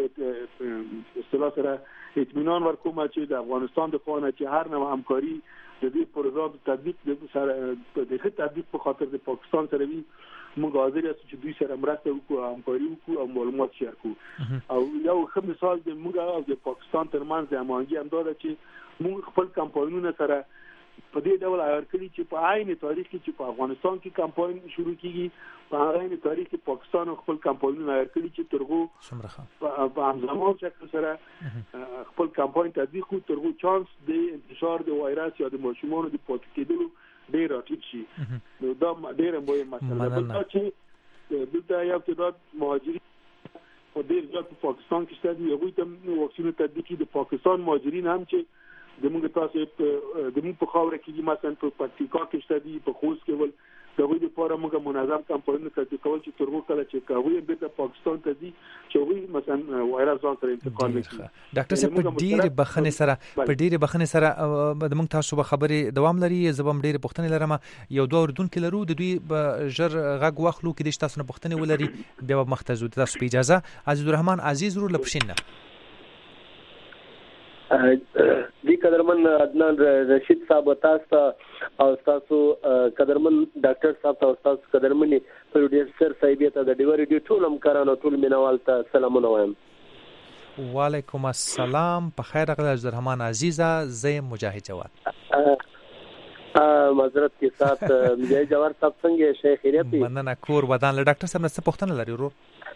اصطلاح سره اطمینان ورکوم چې د افغانستان د خانه چې هر نوع همکاري د دې پروګرام تطبیق د تطبیق په خاطر د پاکستان سره وي، موږ حاضر یو چې دوی سره مرسته وکړو، همکاري وکړو او معلومات شیر کړو. او یو ښه مثال د موږ او د پاکستان ترمنځ د هماهنګي همدا ده چې موږ خپل کمپاینونه سره په دې ډول عیار کړي چې په عین تاریخ کې چې په افغانستان کې کمپاین شروع کیږي، په عین تاریخ کې پاکستان خپل کمپاینونه عیار کړي چې ترغو په همزمان شکل سره خپل کمپاین تطبیق کړو ترغو چانس د انتشار د وایرس یا د ماشومانو د پاتې کېدلو ډېر راټیټ شي. نو دا ډېر مهمه مسله ده. بل چې دلته یو تعداد مهاجرین په ډېر زیات په پاکستان کې شته دي، هغوی ته واکسین تطبیق د پاکستان مهاجرین هم چې زموږ تاسو زموږ په خاوره کې مثلا په پکتیکا کې شته دي، په خوست کې ول دغه لپاره موږ منظم کمپاینونه تطبیق کول چې ترغو کله چې کوي د پاکستان ته دي چې وی مثلا وایرس ځان سره انتقال نکړي. ډاکټر صاحب په ډېر بخښنې سره د موږ تاسو به خبرې دوام لري. زبم ډېر پوښتنې لرم، یو دوه اردوونکي لرو، د دوی ژر غږ واخلو کې د تاسو نه پوښتنې ولري بیا مختزو تاسو په اجازه. عزیز الرحمن عزیز رو لپشینه دی قدرمن عدنان رشید صاحب تاسو او تاسو قدرمن ډاکټر صاحب تاسو قدرمنې پروډوسر صاحب ته د ډیو ریډیو ټول همکارانو ټول مینوال ته سلامونه وایم. وعلیکم السلام، په خیر راغلی عبدالرحمن عزیزه، زه مجاهد جواد. معذرت کے ساتھ مجاهد جواد صاحب څنګه شیخ خیریت دی؟ مننه. کور ودان له ډاکټر صاحب نه څه پوښتنه لري ورو؟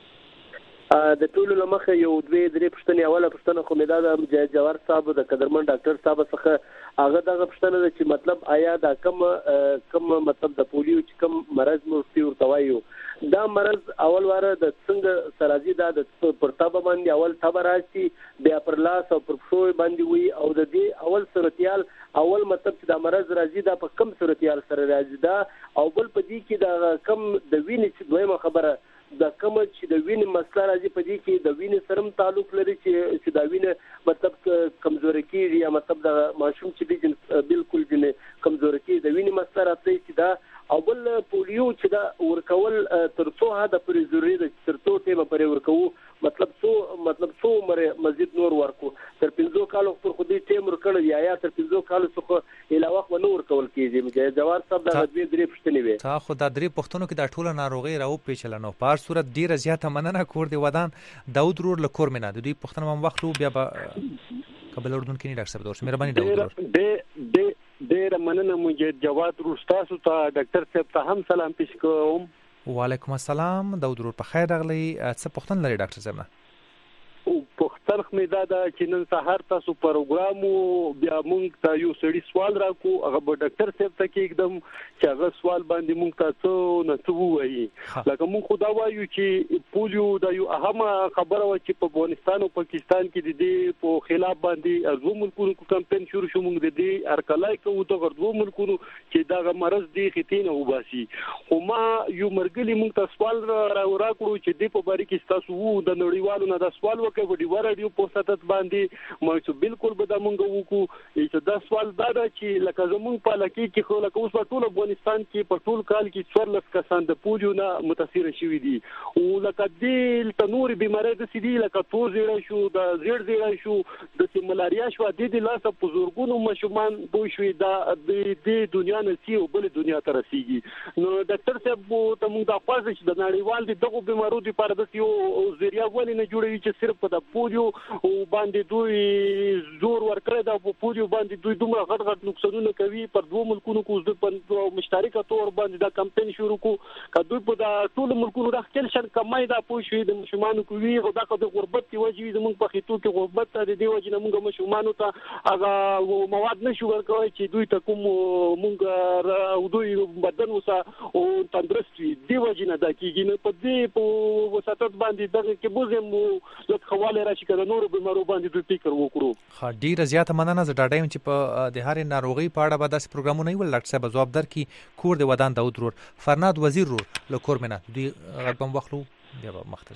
د ټولو لمخه یو دوه درې پوښتنې. اوله پوښتنه خو مې دا د مجاهد جواد صاحب د قدرمن ډاکټر صاحب څخه هغه دغه پوښتنه ده چې مطلب آیا دا کم مطلب د پولیو چې کم مرض مو ورته وایو، دا مرض اول واره د څنګه سرازي دا د پرتابه باندې اول تبه راشي، بیا پر لاس او پر پښو باندې وي، او د دې اول صورتیال اول مطلب چې دا مرض راځي دا په کم صورتیال سره راځي دا، او بل په دې کې دا کم د وینې چې دویمه خبره دا کوم چې د وینې مسله راځي په دې کې د وینې سره تعلق لري چې دا وینې مطلب کمزوري کیږي، یا مطلب د ماشوم چې دی بالکل جن کمزوري کیږي د وینې مسله راځي چې دا، او بل پولیو چې دا ورکول تر څو حد پورې ضروري ده، تر څو ټیمه پورې ورکو مطلب څو عمر مزید نور ورکو، تر 15 کالو پر خو دې ټیم ورکړل یا تر 15 کالو څخه علاوه خو نور ورکول کیږي. مجاهد جواد صاحب دا دوه درې پوښتنې وي. تا خو دا درې پوښتنو کې دا ټوله ناروغي راو پیچل نو په صورت ډیره زیاته مننه. کور دی ودان داود رور له کور مینا د دې پوښتنه مم وخت بیا به قبل اردن کې ډاکټر صاحب دوست مهرباني داود رور. ډېر مننه مجاهد جواد رور، تاسو ته ډاکټر صاحب ته هم سلام پیش کوم. وعلیکم السلام داود رور، په خیر راغلی. څه پوښتنه لري ډاکټر صاحب نه؟ پوښتنه مې دا ده چې نن سهار تاسو پروګرام بیا مونږ ته یو سړي سوال راکو، هغه به ډاکټر صاحب ته کېږدم چې هغه سوال باندې مونږ ته څه نه څه ووایي. لکه مونږ خو دا وایو چې پولیو دا یو اهمه خبره وه چې په افغانستان او پاکستان کې د دې په خلاف باندې دوه ملکونو کمپین شروع شو. مونږ د دې هرکلی کوو دغه دوه ملکونو چې دغه مرض دې خطې نه وباسي. خو ما یو مرګلي مونږ ته سوال راکړو چې دې په باره کې ستاسو د نړیوالو نه دا سوال وکړو ډیوه راډیو په ساتت باندې ما چې بالکل به دا مونږ وکړو چې دا سوال دا ده چې لکه زمونږ په علاقې کې خو لکه اوس په ټول افغانستان کې په ټول کال کې 14 کسان د پولیو نه متاثر شوي دي، او لکه دې تنور بیماری د سیدي لکه تو زیړه شو د زیړ زیړه شو د ملاریا شو د دې لاسه په زورګونو مشومان بو شوي دا د دنیا نه سی او بل دنیا ته رسیږي. نو ډاکټر صاحب ته موږ دا خوښ چې د نړیوال دغه بیمارو لپاره د یو ذریعہ ولې نه جوړوي چې صرف په پولیو باندې دوی زور ورکړی دا په پولیو باندې دوی دومره غټ نقصانونه کوي. پر دوه ملکونو کو د مشترکه تور باندې دا کمپاین شروع کو کدوې په دا ټول ملکونو د خپل شر کمای دا پوه شوی د مشمانو کوي او دا د غربت کی وجې زموږ په خېټو کې غربت ته د دې وجې نه موږ مشمانو ته هغه مواد نشو ورکوي چې دوی ته کوم موږ او دوی بدن وسه او تندرست وي. دی وجې نه دا کیږي نه په دې په وساتت باندې دغه کې بوزم لکه خواله راشي کله نور بیمارو باندې دوی فکر وکړو. خا ډیره زیاته مننه. زه ډاډایم چې په د هرې ناروغي په اړه به داسې پروګرامونه وي ډاکټر صاحب جواب درکړي. کور دی ودان داود رور، فرناد وزیر رور له کور مینا دوی غږم وخلو بیا به مختص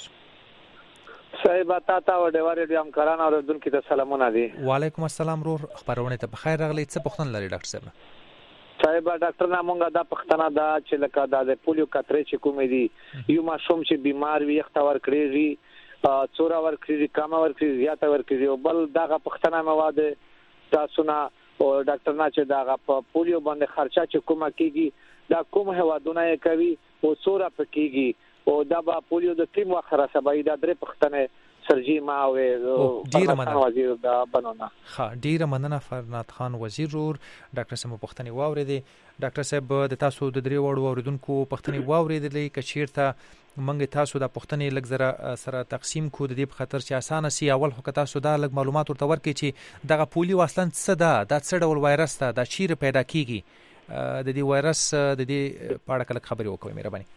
صاحب تا او ډیو ریډیو همکاران او دونکو ته سلامونه دي. وعلیکم السلام رور، خبرونه ته بخیر راغلی. څه پوښتنه لري ډاکټر صاحب؟ صاحب ډاکټر نامونګه دا پښتنه دا چې لکه دا د پولیو کترې چې کومې دي یو ماشوم چې بیمار وي اختور کړي څورا ورکړي کم ورکړي زیاته ورکړي او بل دغه پښتنه مواد تاسو نه او ډاکټر نه چې دغه په پولیو باندې خرچه چې کومه کیږي دا کوم هوادونه کوي او څورا پکېږي او دا با پولیو د ټیم واخره سبا دا درې پښتنه سرجی ما او ډیر مننه وزیر دا بنونه. ها ډیر مننه فرناد خان وزیر رور. ډاکټر صاحب پښتني واوریدي. ډاکټر صاحب د تاسو د درې وړو اوریدونکو پښتني واوریدلې کچیرته منګ تاسو د پښتني لږ زره سره تقسیم کو د دې په خاطر چې اسانه سي. اول خو تاسو دا لږ معلومات ورته ورکړي چې دغه پولیو اصلا څه ده، دا څه ډول وایرس ده، دا چیرې پیدا کیږي، د دې وایرس د دې په اړه کله خبرې وکړئ مهرباني.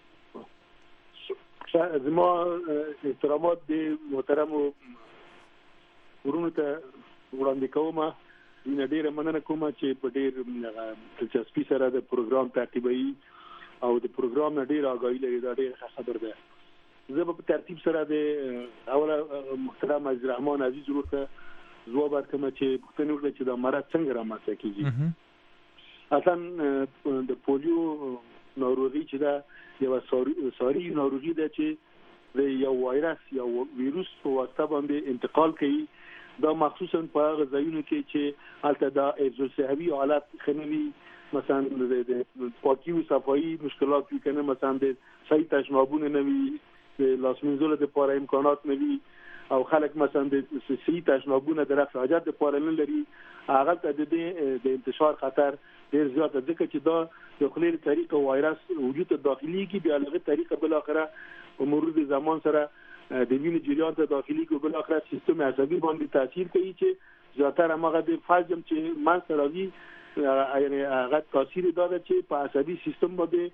زما احترامات د محترمو ورونو ته وړاندې کوم. ډیره مننه کوم چې په ډیر دلچسپي سره د پروګرام تعقیبوي او د پروګرام نه ډیر آگاهی لري. دا ډیر خبر ده. زه په ترتیب سره د اوله محترم عبدالرحمن عزیز ورته ځواب ورکوم چې پوښتنه وکړه چې دا مرض څنګه رامنځته کیږي. اصلا د پولیو ناروغي چې دا یو ساری ناروغي ده چې د یو وایرس یا ویروس په واسطه باندې انتقال کوي دا مخصوصا په هغه ځایونو کې چې هلته د افزال صحوي حالات خنوي، مثلا د پاکي او صفایي مشکلات وي کنه، مثلا د صحیح تشنابونه نه وي، د لاس مینځلو لپاره امکانات نه وي، او خلک مثلا د صحیح تشنابونه د رفع حاجت لپاره نه لري، هغه ته د انتشار خطر ډیر زیات دی، ځکه چې دا د خلیل طریقه وایرس وجود داخلي کې بیا لغه طریقه بل اخره په مرور زمان سره د وینې جریان ته داخلي کې بل اخره سیستم عصبي باندې تاثیر کوي، چې زیاتره هغه د فاجم چې منځ راځي یعنی هغه تاثیر داده چې په عصبي سیستم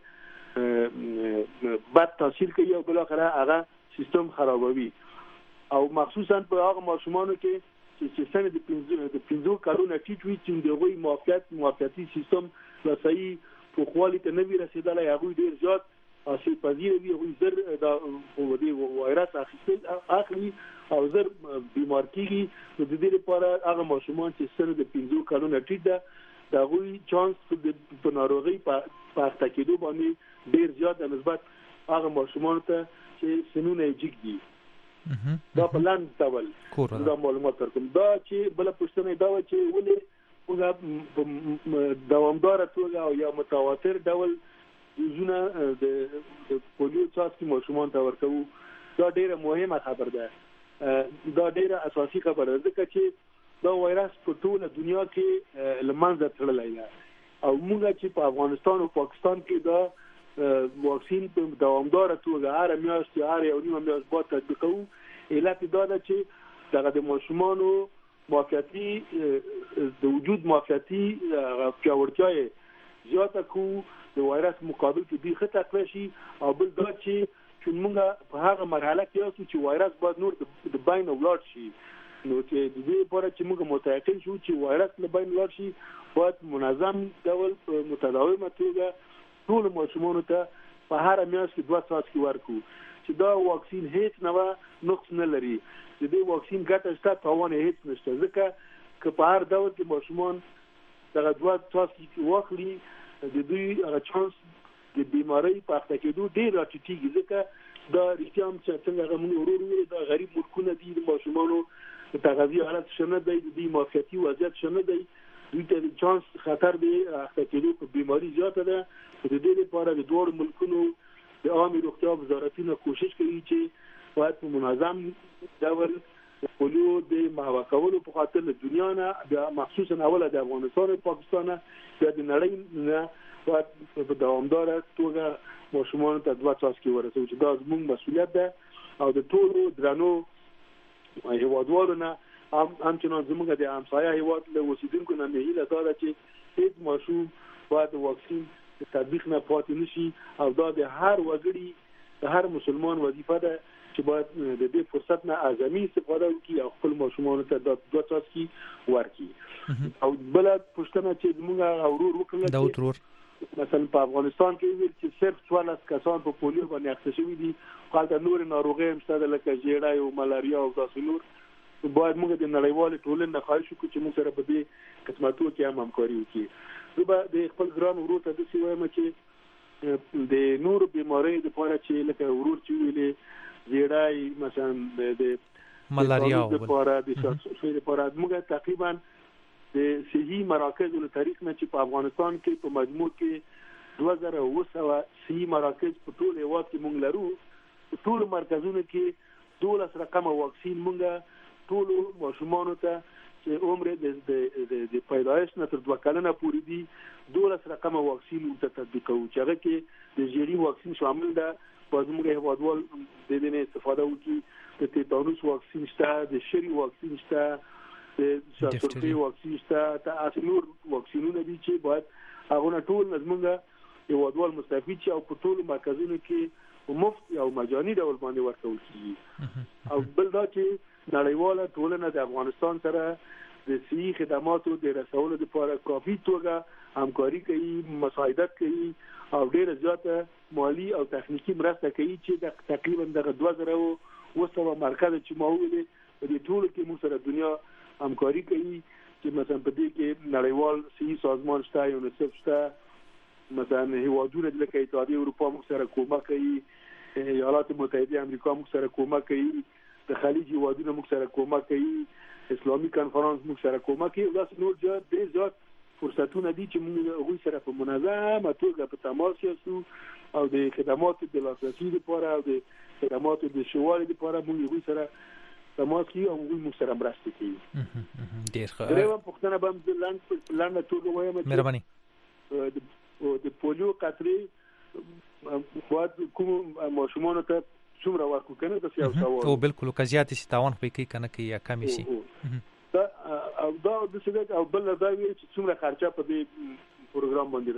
باندې بد تاثیر کوي او بل اخره هغه سیستم خرابوي. او مخصوصا په هغه ماشومانو کې چې سن د 15 کلونو ټیټ وي چې د غوي موافقتي سیستم لا صحیح په خالي ته نه وی رسیدلای، هغه ډیر زیات اصلي پذیر وي، هغه زر د وایرس اخلي او زر بیمار کیږي. د دې لپاره هغه ماشومان چې سن د 15 کلونو ټیټ ده د غوي چانس په ناروغي په اخته باندې ډیر زیات نسبت هغه ماشومان ته چې سنونه جګ دي. دا په لاندې ډول دا معلومات ورکوم. دا چې بل پوښتنه دا و چې ولې موږ دوامدار توګه او یا متواتر ډول زونه د پولیو څاڅکي ماشومان ته ورکوو، دا ډیره مهمه خبره ده، دا ډیره اساسي خبره ده، ځکه چې دا وایرس په ټوله دنیا کې لمنځه تړلی ده او موږ چې په افغانستان او پاکستان کې دا واکسین په دوامدار توګه هر میاشت یا هر یو نیمه میاشت باید تطبیقوو. علت دا ده چې دغه د ماشومانو معافیتي د وجود معافیتي پیاوړتیا زیاته کو، د وایرس مقابل کې دوی ښه تکړه شي، او بل دا چې موږ په هغه مرحله کې یاستو چې وایرس باید نور د بین ولاړ شي، نو چې د دې لپاره چې موږ متيقن شو چې وایرس له بین ولاړ شي باید منظم ډول متداومه توګه ټول ماشومانو ته په هر میاشت کې 2 څاڅکي ورکو، چې دا واکسین هیڅ نه نقص نه لري، چې دې واکسین ګټه شته تاوان هیڅ نشته، ځکه که په هر ډول کې ماشومان دغه 2 څاڅکي واخلي د دوی هغه چانس د بیماری په اخته کېدو ډیر راټیټیږي، ځکه دا رښتیا هم چې څنګه موږ ورور دا غریب ملکونه دي د ماشومانو تغذیه حالت شنه دی، د معافیتي وضعیت شنه دی، دوی ته چانس خطر دی اخته کېدو په بیماری زیاته ده. د دې لپاره د دوه ملکونو د عامه روغتیا وزارتونو کوشش کوي چې باید په منظم ډول پولیو د محو کولو په خاطر د دنیا نه مخصوصا اوله د افغانستان او پاکستان د نړۍ نه باید په دوامدار توګه ماشومان ته 2 څاڅکي ورسوي، چې دا زموږ مسؤلیت ده او د ټولو درنو هیوادوالو نه همچنان زموږ د همسایه هیواد له اوسیدونکو نه هیله دا ده چې هیڅ ماشوم باید واکسین تطبیق نه پاتې نشي، او دا د هر وګړي د هر مسلمان وظیفه ده چې باید د دې فرصت نه اعظمي استفاده وکړي او خپل ماشومان ته 2 څاڅکي ورکړي. او بل پوښتنه چې موږ اورور وکړل دا ورور مثلا په افغانستان کې ویل چې صرف 14 کسان په پولیو باندې اخته شوي دي، حالت نور ناروغي هم شته لکه ژیړای او ملاریا او داسې نور. باید موږ د نړیوال ټولنې نه خواهش وکړو چې موږ سره په دې قسمتو کې هم همکاري وکړي. زه به د خپل ګران ورور ته داسې وایم چې د نور بیماری لپاره چې لکه ورور چې ویلې ژیړای مثلا د ملاریا لپاره د شاوخوا لپاره موږ تقریبا د صحي مراکز له طریق نه چې په افغانستان کې په مجموع کې 2900 صحي مراکز په ټول هیواد کې موږ لرو. ټول مرکزونو کې 12 رقم واکسین موږ ټول ماشومان ته چې عمر د پیدایش نه تر 2 کلنه پورې دي 12 رقم واکسین ته تطبیقو، چې هغه کې د ژیړي واکسین شامل ده. په زموږ هیوادوال د دې نه استفاده وکړي، د تیتانوس واکسین شته، د شری واکسین شته، د شاکرپي واکسین شته، د اسنور واکسینونه دي چې باید هغه ټول زموږ هیوادوال مستفید شي او په ټول مرکزونو کې مفت او مجاني ډول باندې ورکول کیږي. او بل دا چې نړیواله ټولنه د افغانستان سره د صحي خدماتو د رسولو لپاره کافي توګه همکاري کوي، مساعدت کوي او ډېر زیاته مالی او تخنیکی مرسته کوي، چې تقریبا دغه 2000 مرکز چې ما ویلې په دې ټولو کې موږ سره دنیا همکاري کوي، چې مثلا په دې کې نړیوال صحي سازمان شته، یونیسف شته، مثلا هیوادونه لکه اتحادیه اروپا موږ سره کومک کوي، ایالات متحده امریکا موږ سره کومک کوي، د خلیج هیوادونو موږ سره کومک کوي، اسلامي کنفرانس موږ سره کومک کوي، داس نور ډېر فرصتونه دي چې موږ هغوی سره په منظمه توګه په تماس یاستو او د خدماتو د لاسرسي لپاره او د خدماتو د شوالي لپاره موږ هغوی سره تماس کوي او هغوی موږ سره مرسته کوي. ډېر ښه. درېیم پوښتنه به هم لنډه توګه وایم، مهرباني. د پولیو قطرې باید کوم ماشومانو ته څومره ورکړو که نه؟ داسې یو سوال. او بالکل که زیاتې شي تاوان خو یې کوي که نه کوي یا کمې شي. او دا داسې ده. او بل دا ویل چې څومره خرچه په دې پروګرام باندې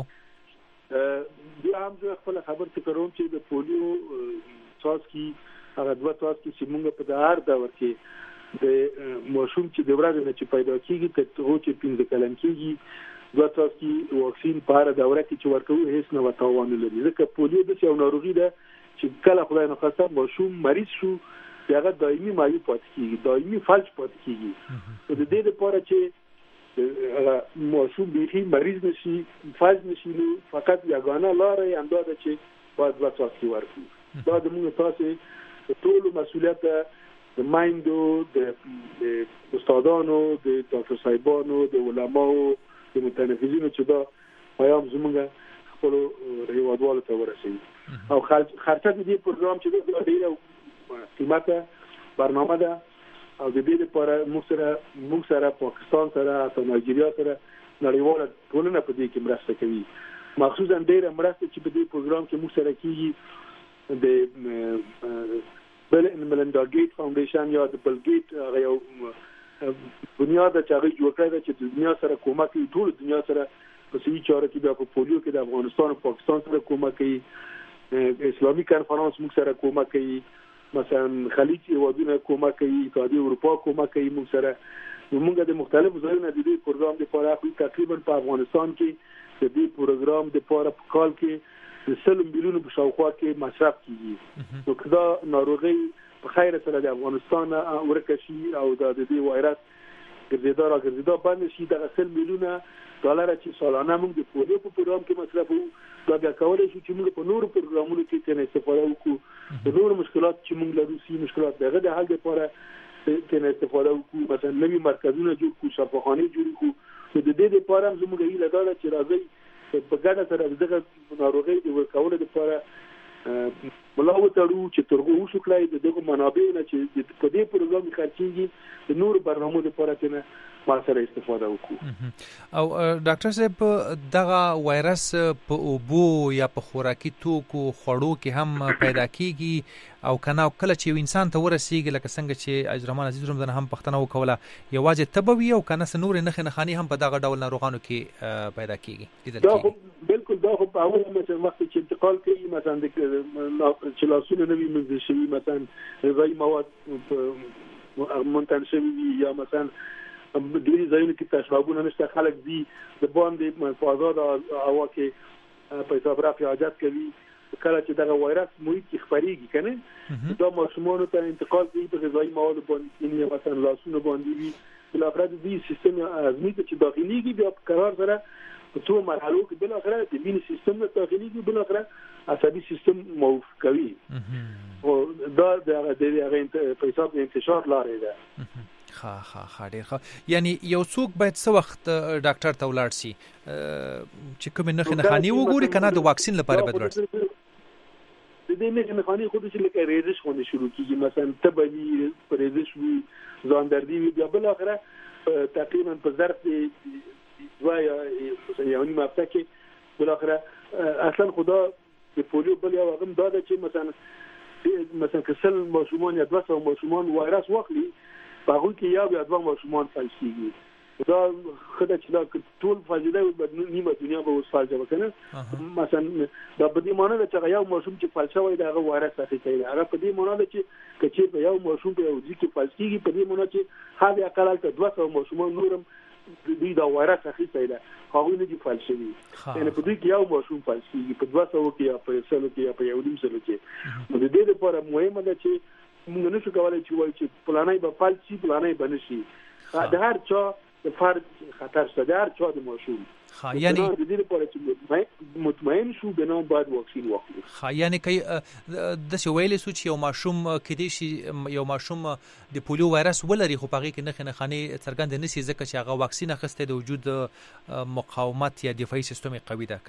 راځي. بیا هم زه خپله خبر تکروم چې د پولیو څاڅکي هغه 2 څاڅکي چې موږ په د هر دور کې د ماشوم چې د ورځې نه چې پیدا کېږي تر هغو چې 15 کلن کېږي 2 څاڅکي واکسین په هره دوره کې چې ورکوو هېڅ نه تاوان نه لري، ځکه پولیو داسې یو ناروغي ده چې کله خدای نخواسته ماشوم مریض شو هغه دایمي معیوب پاتې کېږي، دایمي فلج پاتې کېږي. د دې لپاره چې ماشوم بیخي مریض نشي، فلج نشي، نو فقط یګانه لاره یې همدا ده چې باید 2 څاڅکي ورکړو. دا د موږ تاسې ټولو مسؤلیت د مایندو، د استادانو، د ډاکټر صاحبانو، د علماو، د متنفذینو چې دا پیام زموږ خپلو هیوادوالو ته ورسوي. او خرچه د دې پروګرام چې دا ډېره قیمته برنامه ده او د دې لپاره موږ سره پاکستان سره او نایجیریا سره نړیواله ټولنه په دې کې مرسته کوي. مخصوصا ډېره مرسته چې په دې پروګرام کې موږ سره کېږي د بل ملنډا ګیټ فاونډیشن یا د بل ګیټ هغه یو بنیاد چې هغه جوړ کړی ده چې د دنیا سره کومک کوي، ټول دنیا سره په صحي چاره کې بیا په پولیو کې د افغانستان او پاکستان سره کومک کوي. اسلامي کنفرانس موږ سره کومک کوي، مثلا خلیج هیوادونه کومک کوي، اتحادیه اروپا کومک کوي موږ سره. موږ د مختلفو ځایونو د دې پروګرام لپاره خو تقریبا په افغانستان کې د دې پروګرام لپاره په کال کې 100 میلیون په شاوخوا کې مصرف کیږي. نو کدا ناروغي په خیر سره د افغانستان ورکه شي او د دې وایرس ګرځیدا باندې شي د 100 میلیون ډالر چې سالانه موږ د پولیو په پروګرام کې مصرفو، دا بیا کولای شو چې موږ په نورو پروګرامونو کې ترې استفاده وکړو. د نورو مشکلات چې موږ لرو، سي مشکلات دغه د حل لپاره ترې استفاده وکړو، مثلا نوي مرکزونه جوړ کړو، شفاخانې جوړ کړو. د دې لپاره زموږ هیله ده چې راځي په ګډه سره دغه ناروغي د ورکولو لپاره ملاو تړو چې ترغو وشو کړای دغه منابع نه چې په دې پروګرام کې خرچيږي د نور برنامو لپاره کنه ما سره استفاده وکړو. او ډاکټر صاحب دغه وایرس په اوبو یا په خوراکي توکو خوړو کې هم پیدا کیږي او کنه کله چې انسان ته ورسیږي لکه څنګه چې اجرمان عزیز رمضان هم پښتنه وکوله یوازې تبوي او کنه سنور نه خنخاني هم په دغه ډول ناروغانو کې پیدا کیږي. دا بالکل دا خو په اوله مثلا وخت چې انتقال کوي مثلا د چې لاسونه نوي منځ شي مثلا غذایی مواد منتن شوي یا مثلا ډېری ځایونه کې تشنابونه نشته، خلک دي د باندې په آزاد هوا کې په حساب رافع حاجت کوي. کله چې دغه وایرس محیط کې خپرېږي کنه دا ماشومانو ته انتقال کوي په غذایی مواد باندې، یعنی مثلا لاسونه باندې وي بل اخر د دې سیستم هضمي ته چې داخليږي بیا په قرار سره په څو مرحلو کې بل اخر د وینې سیستم ته داخليږي، بل اخر عصبي سیستم موقف کوي او دا د هغه په حساب د انتشار لارې ده. ها ډیر ښه. یعنی یو څوک باید څه وخت ډاکټر ته ولاړ شي چې کوم نه خاني وګوري کنه د واکسین لپاره باید ولاړ شي؟ د دې نه خاني خو د چې لکه ریزش خونې شروع کیږي، مثلا تبوي پرېزش وي، ځان دردي وي، بیا بل اخره تقریبا په ظرف د یو نیم هفته کې بل اخره اصلا خدا د پولیو بل یو غم دا ده چې مثلا کسل ماشومان یا 200 ماشومان وایرس واخلي په هغه کې یا 2 ماشومان فلج کیږي. دا خدای چې دا ټول فاجعه نیمه دنیا به وسفالجه وکنه. مثلا دا په دې معنی چې یو ماشوم چې فلج شوی دا هغه وایرس اخیستی دی، هغه په دې معنی چې کچې په یو ماشوم په یو ځکه فلج کیږي په دې معنی چې هغه اقل ته 200 ماشومان نورم دوی دا وایرس اخیستی دی، هغه نه دي فلج شوی. یعنی په دې کې یو ماشوم فلج کیږي په 200 کې یا په 100 کې یا په 1.5 کې. د دې لپاره مهمه ده چې موږ نشو کولای چې وایو چې پلانای به فلج شي پلانای به نشي. د هر چا د فرد خطر شته، د هر چا د ماشوم یعنی د دې لپاره چې مطمئن شو د نو بعد واکسین واخلو. یعنی د څه ویلې سو چې یو ماشوم کدي شي یو ماشوم د پولیو وایرس ولري خو پغې کې نه خاني څرګند نشي ځکه چې هغه واکسین اخیسته د وجود مقاومت یا دفاعي سیستم قوي ده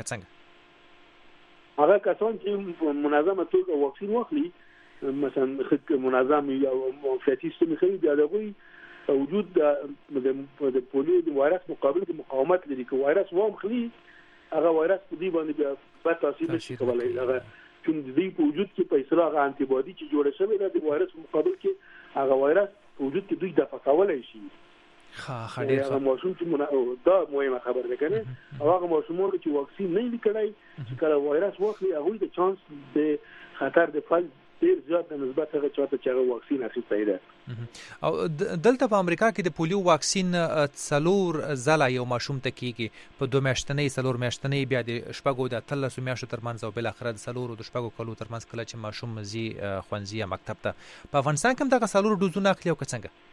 څنګه هغه کسان چې منظمه توګه واکسین واخلي مثلا منظم یا معافیتي سیستم خو بیا دغه وجود د پولیو د وایرس مقابل کې مقاومت لري که وایرس وامخلي هغه وایرس په دې باندې بیا په تاثیر نشي کولای هغه چې د دې په وجود کې په اصطلاح انټي باډي چې جوړه شوی ده د وایرس مقابل کې هغه وایرس په وجود کې دوی دفع کولای شي. هغه ماشوم چې دا مهمه خبره ده کنه هغه ماشومونه چې واکسین نه لیکړای چې کله وایرس واخلي هغه د چانس د خطر د فل ډیر زیات د نسبت هغه چاته چې هغه واکسین اخیستی ده. او دلته په امریکا کې د پولیو واکسین 4 ځله یو ماشوم ته کیږي په 2 میاشتنۍ 4 میاشتنۍ بیا د شپږو د 13 میاشتو ترمنځ او بل اخر د 4 د شپږو کلو ترمنځ کله چې ماشوم مزي خوندزي مکتب ته په افغانستان کې دغه 4 دوزونه اخلي او څنګه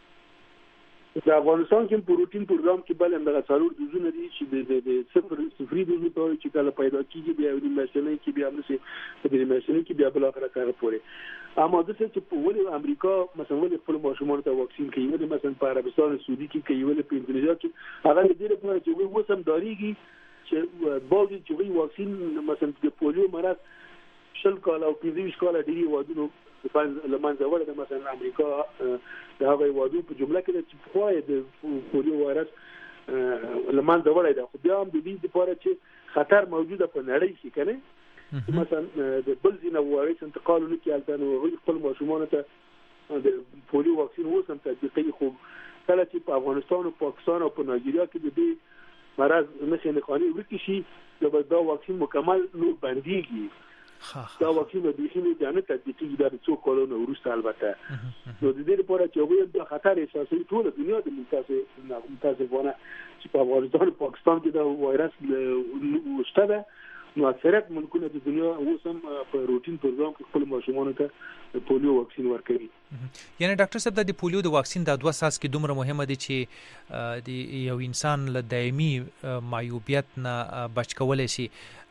د افغانستان کې پروتین پروګرام کې بل هم دغه 4 دوزونه دي چې د صفري دوزو ته چې کله پیدا کیږي بیا د میاشتنۍ کې بیا نشي په دې میاشتنۍ کې بیا بل اخر کار پوري اما د څه چې په ولې امریکا مثلا ولې خپل ماشومان ته واکسین کوي ولې مثلا په عربستان سعودي کې کوي ولې په اندونیزیا کې هغه دې لپاره چې وي وسم داریږي چې باندې چې وي واکسین مثلا د پولیو مرض شل کال او 25 کال ډیری وادونو لمنځه وړه مثلا امریکا د هغه وادو په جمله کې چې خو د پولیو وایرس لمنځه وړه ده خو بیا هم د دې لپاره چې خطر موجوده په نړۍ کې کنه مثلا د بل ځینې وایرس انتقال لکه البته خپل ماشومان ته د پولیو واکسین وسم تطبیقي خو کله چې په افغانستان او پاکستان او په نایجیریا کې د دې مرض نشي نخاني ورته شي دا واکسین مکمل نو بنديږي دا واکسین د دې نه تطبیقي د څو کلونو وروسته البته نو د دې لپاره چې وګورئ د خطر احساسي ټول دنیا د متاسفانه چې په افغانستان او پاکستان کې دا وایرس شته نو اکثریت ملکونه د دنیا اوسم په روټین پروګرام کې خپل ماشومان ته پولیو واکسین ورکوي. یعنی ډاکټر صاحب د پولیو د واکسین د 2 ساس کې دومره مهمه دي چې د یو انسان له دایمي معیوبیت نه بچ کولای شي.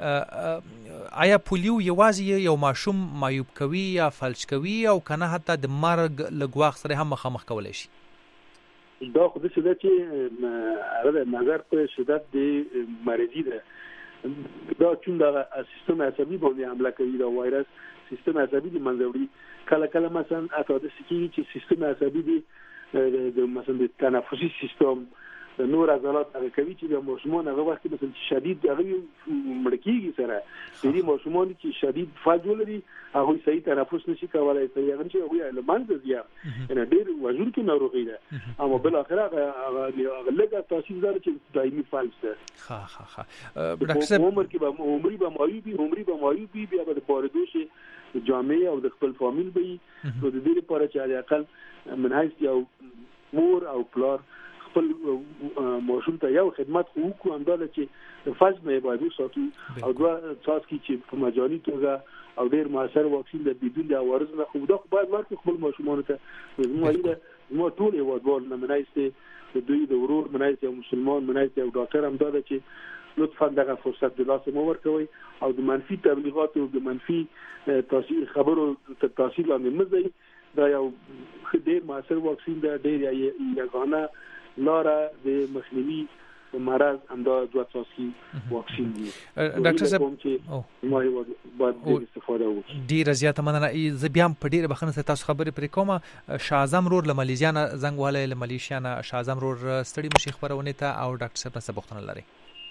آیا پولیو یوازې یو ماشوم معیوب کوي یا فلج کوي او کنه حتی د مرګ لګواخ سره هم مخامخ کولای شي؟ دا خو د څه چې هغه نظر په شدت د مرضی ده دا چون دا سیستم عصبي باندې حمله کوي دا وایرس سیستم عصبي د منځوري کله مثلا اته د سکی چې سیستم عصبي د مثلا د تنفسي سیستم نور عضلات هغه کوي چې د ماشومان هغه وخت مثلا شدید هغه مړکیږي سره د دې ماشومان چې شدید فلج ولري هغه صحیح تنفس نشي کولای صحیح هغه چې هغه لمنځه ځي نه ډېر وژل کې ناروغي ده اما بل اخر هغه لږه تاثیر دار چې دایمي فلج ده. ډاکټر صاحب عمر کې عمرې به مایوبي بیا به باردوش جامعه او د خپل فامیل به نو د دې لپاره چې علي اقل من حیث یو مور او پلار خپل ماشوم ته یو خدمت وکړو انداله چې فاز نه باید وساتو او دوا تاسو کې چې په مجالي توګه او ډیر موثر واکسین د بدون د عوارض نه خو دا باید ورته خپل ماشومان ته مو ټول یو ډول نه منایسته د دوی د ورور منایسته مسلمان منایسته او ډاکټر هم دا چې لطفا دغه فرصت د لاس مو ورکوي او د منفي تبلیغات او د منفي تاثیر خبرو تاثیر باندې مزي دا یو ډیر موثر واکسین دا ډیر یګانه لاره د مخنیوي مرض همدا 2 اساسي واکسین دي. ډاکټر صاحب ما یو باید استفاده وکړو. ډیر زیاته مننه زه بیا په ډیر بخښنه سره تاسو خبرې پرې کوم. شاه رور له ماليزیا نه زنګ والے له ماليزیا نه شاه رور ستړي مشي خبرونه ته او ډاکټر صاحب څخه بوختنه لري.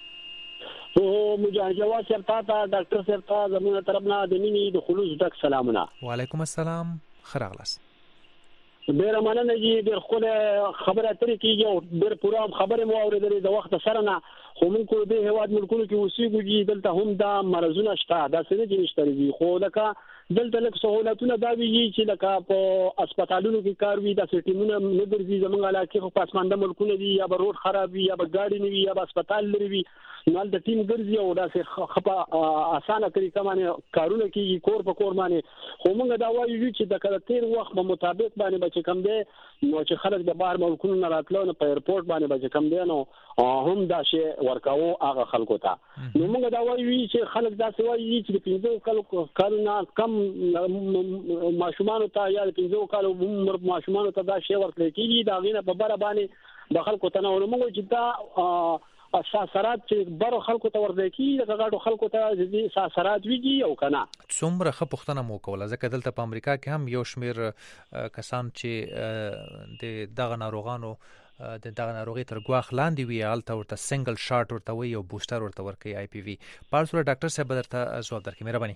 مجاهد جواد صاحب ته ډاکټر صاحب ته زموږ طرفنا د مینې د خلوص ډک سلامونه. وعلیکم السلام خراغلاس. ډیر مننه چې ډیر خپل خبره ترې کیږي او ډیر پوره خبره مو اورېدلې د وخت سره نه خو موږ د هواد ملکونو کې اوسېږو چې دلته هم دا مرزونه شته دا څه نه نشته خو لکه دلته لکه سہولتونه دا وی چې لکه په هسپتالونو کې کار وي د سټیمونه نه ګرځي زموږ علاقې خو پاسمانده ملکونه دي یا به روډ خراب وي یا به ګاډي نه وي یا به هسپتال لري وي نو د ټیم ګرځي او دا څه خپه اسانه طریقه باندې کارونه کوي کور په کور باندې خو موږ دا وایو چې د کله تیر وخت په مطابق باندې چې کم دی نو چې خلک د بهر ملکونو نه راتلو نو په ایرپورټ باندې به کم دی نو هم دا شی ورکاو هغه خلکو ته نو موږ دا وایو چې خلک دا وایي چې د 15 کالو کم ماشومان ته یا د 15 کالو عمر ماشومان ته دا شی ورکړل کیږي دا غینه په بره باندې د خلکو ته نو موږ چې دا اساسرات چې بر خلکو ته ورده کی د غاړو خلکو ته د اساسرات ویږي او کنه څومره خپختنه مو کوله ځکه دلته په امریکا کې هم یو شمیر کسان چې د دغه ناروغانو د دغه ناروغي تر ګواخ لاندې وی الته ورته سنگل شاټ ورته وی او بوستر ورته ورکي آی پی وی پارسوره ډاکټر صاحب درته جواب درکې مهرباني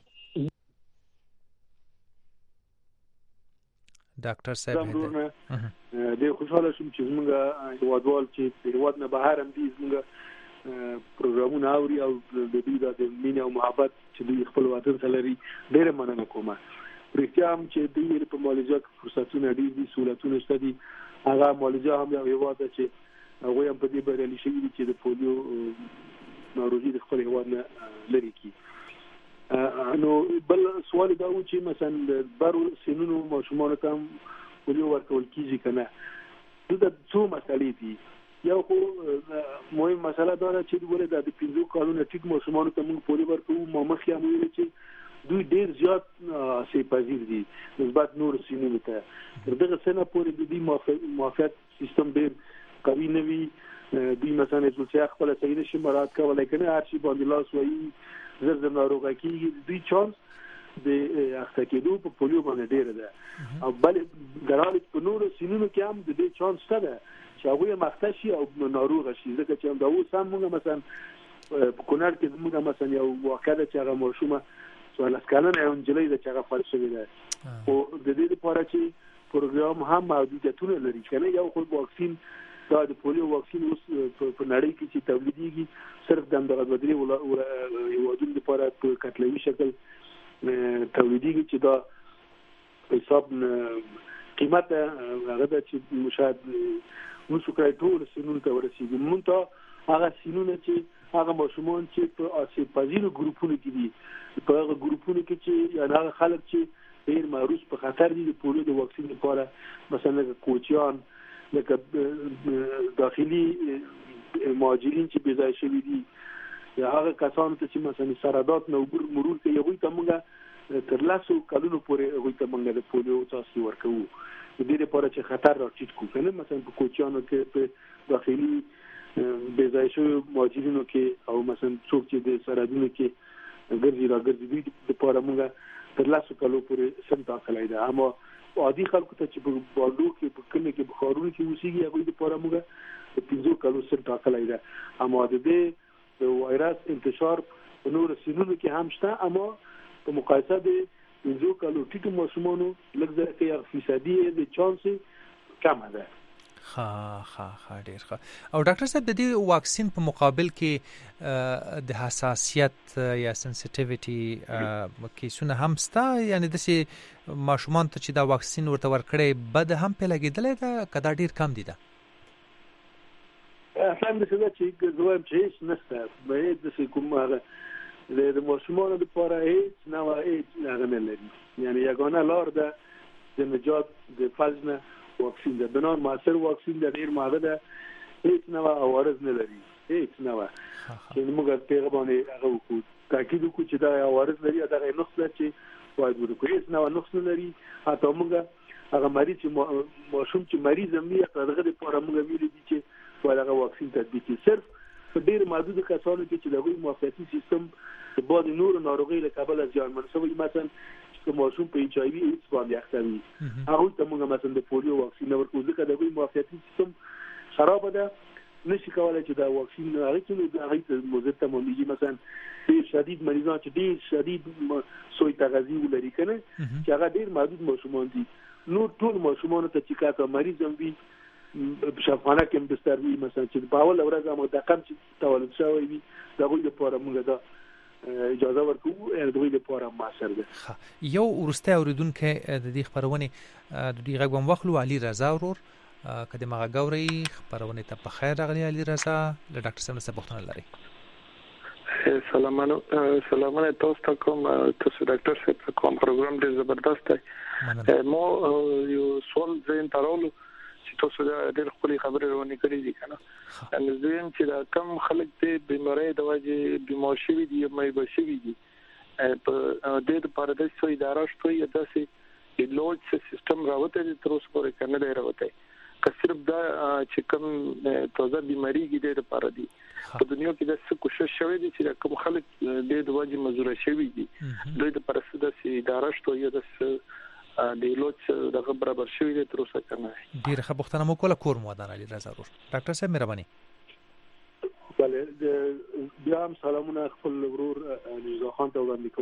ډاکټر صاحب د خوشاله شوم چې موږ هیوادوال چې هیواد نه بهر هم دي موږ پروګرامونه اوري او د دې د مینه او محبت چې دوی خپل وطن سره لري ډېر مننه کوم پرېکړه هم چې دوی په ماليزیا کې فرصتونه ډېر دي سہولتونه شته دي هغه ماليزیا هم یو هیواد چې هغه هم په دې بریالي شوي دي چې د پولیو ناروغي د خپل هیواد نه لري کی نو بل سوال دا و چې مثلا د بارو سنونو ماشومان ته پولیو ورکول کیږي کنه دا څو مسالې دي یو خو مهم مسله دا ده چې ولې د 15 کالونو ټیټ ماشومان ته موږ پولیو ورکوو مخکې هم ویل چې دوی ډېر زیات سي پذیر دي نسبت نور سنونو ته دغه سنه پورې د دې موافقت سیستم ډېر قوي نه وي دوی مثلا چې خپل صحیح نشي مراد کولای کنه هر شي باندې لاس وایي زړه ناروغه کیږي دوی چانس د اخته کېدو په پولیو باندې ډېر ده او بل درال په نور سینونو کې هم د دې چانس شته چې هغه مخته شي او ناروغه شي ځکه چې دا اوس هم موږ مثلا په کونړ کې موږ مثلا یو واقعه چې هغه ماشومه سوال اسکانه یو انجلۍ چې هغه فلج شوی ده او د دې لپاره چې پروګرام هم محدودیتونه لري کنه یو خو واکسین دا د پولیو واکسین اوس په نړۍ کې چې تولیدېږي صرف د دغه هیوادونو لپاره په کتلوي شکل تولیدېږي چې دا حساب قیمت هغه د چې مشاهد مسوکای ټول سینونو ته ورسیږي مونږ ته هغه سینونه چې هغه ماشومان چې په اسی پذیرو ګروپونو کې دي په هغه ګروپونو کې چې یا هغه خلک چې ډېر معروف په خطر دي د پولیو د واکسین لپاره مثلا کوچیان لکه داخلي مهاجرین چې بيځای شوي دي یا هغه کسان ته چې مثلا سرادات نو مرور کوي هغه ته موږ تر لاسو کلونو پورې هغه ته موږ د پولیو تاسو ورکوو د دې لپاره چې خطر راټیټ کو کنه مثلا په کوچیانو کې په داخلي بيځای شوي مهاجرینو کې او مثلا څوک چې د سرادونو کې ګرځي راګرځي دي د لپاره موږ تر لاسو کلو پورې سم تاکلای ده اما عادي خلکو ته چې په باندو کې په کله کې بخارونو کې وسیږي هغه د لپاره موږ په 15 کلو سم تاکلای ده اما د وایرس انتشار په نور سینونو کې هم شته اما په مقایسه د 15 کلو ټیټو ماشومانو لږ ځکه یو فیصدي د چانس کم ده ها ډیر ښه او ډاکټر صاحب د دې واکسین په مقابل کې د حساسیت یا سنسټیویټي کیسونه هم ستا یعنی د سي ماشومان ته چې دا واکسین ورته ورکړي بد هم په لګیدلې دا کدا ډیر کم دي دا هم د څه چې زویم چې هیڅ نشته به د کوم هغه د ماشومان لپاره هیڅ نه هغه نه لري یعنی یگانه لار ده د نجات د فلجنه واکسین ده بنان موثر واکسین ده ډیر ماده ده هیڅ نه عوارض نه لري هیڅ نه چې موږ پیغامونه هغه وکړو تاکید وکړو چې دا عوارض لري دا نه نقص چې وایي ورکو هیڅ نه نقص نه لري اته موږ هغه مریض چې ماشوم چې مریض هم یې هغه لپاره موږ ویل دي چې ولغه واکسین تطبیق صرف په ډیر محدود کسانو کې چې د موافقتي سیستم په بعد نور ناروغي له کابل ځان منسوبي مثلا چې ماشوم په ایچ آی وی ایډز باندې اخته وي هغه ته موږ مثلا د پولیو واکسین ورکوو ځکه د موافقتي سیستم خراب ده نشي کولای چې دا واکسین هغه چې هغه ته مزه ته مونږ مثلا ډیر شدید مریضان چې ډیر شدید سوی تغذیه ولري کنه چې هغه ډیر محدود ماشومان دي نو ټول ماشومان ته چې کاته مریض هم وي شفاخانه کې بستر وي مثلا چې په اول ورځ هم د کم چې تولد شوی وي دا غوډه لپاره موږ دا اجازه ورکوو د دوی لپاره موثر ده یو ورسته اوریدونکو د دې خبرونه د دې غوښم وخلو علي رضا ورور کله ما غوړی خبرونه ته په خیر راغلی علي رضا له ډاکټر صاحب څخه پوښتنه لري سلامونه تاسو ته کوم تاسو ډاکټر صاحب کوم پروګرام ډیر زبردست دی مو یو سوال زین ترولو تاسو دا ډېر خپل خبرې ورونه کړې دي کنه ان زم چې دا کم خلک دې بیماری د وجه بیمار شوي دي مې بشوي دي په دې لپاره د څو ادارو شته یا داسې لوډ سیستم راوته دي تر اوسه پورې کنه دی راوته که صرف دا چې کم توزه بیماری کې دې لپاره دي په دنیا کې د څه کوشش شوی دي چې کوم خلک دې د وجه مزور شوي دي دوی د پرسته د ادارو شته یا د د لوټ د برابر شوی د تر اوسه کنه ډیر ښه پوښتنه مو کوله کور مو ودان علي رضا ضرور ډاکټر صاحب مهرباني بله بیا هم سلامونه خپل ورور نوزا خان ته وړاندې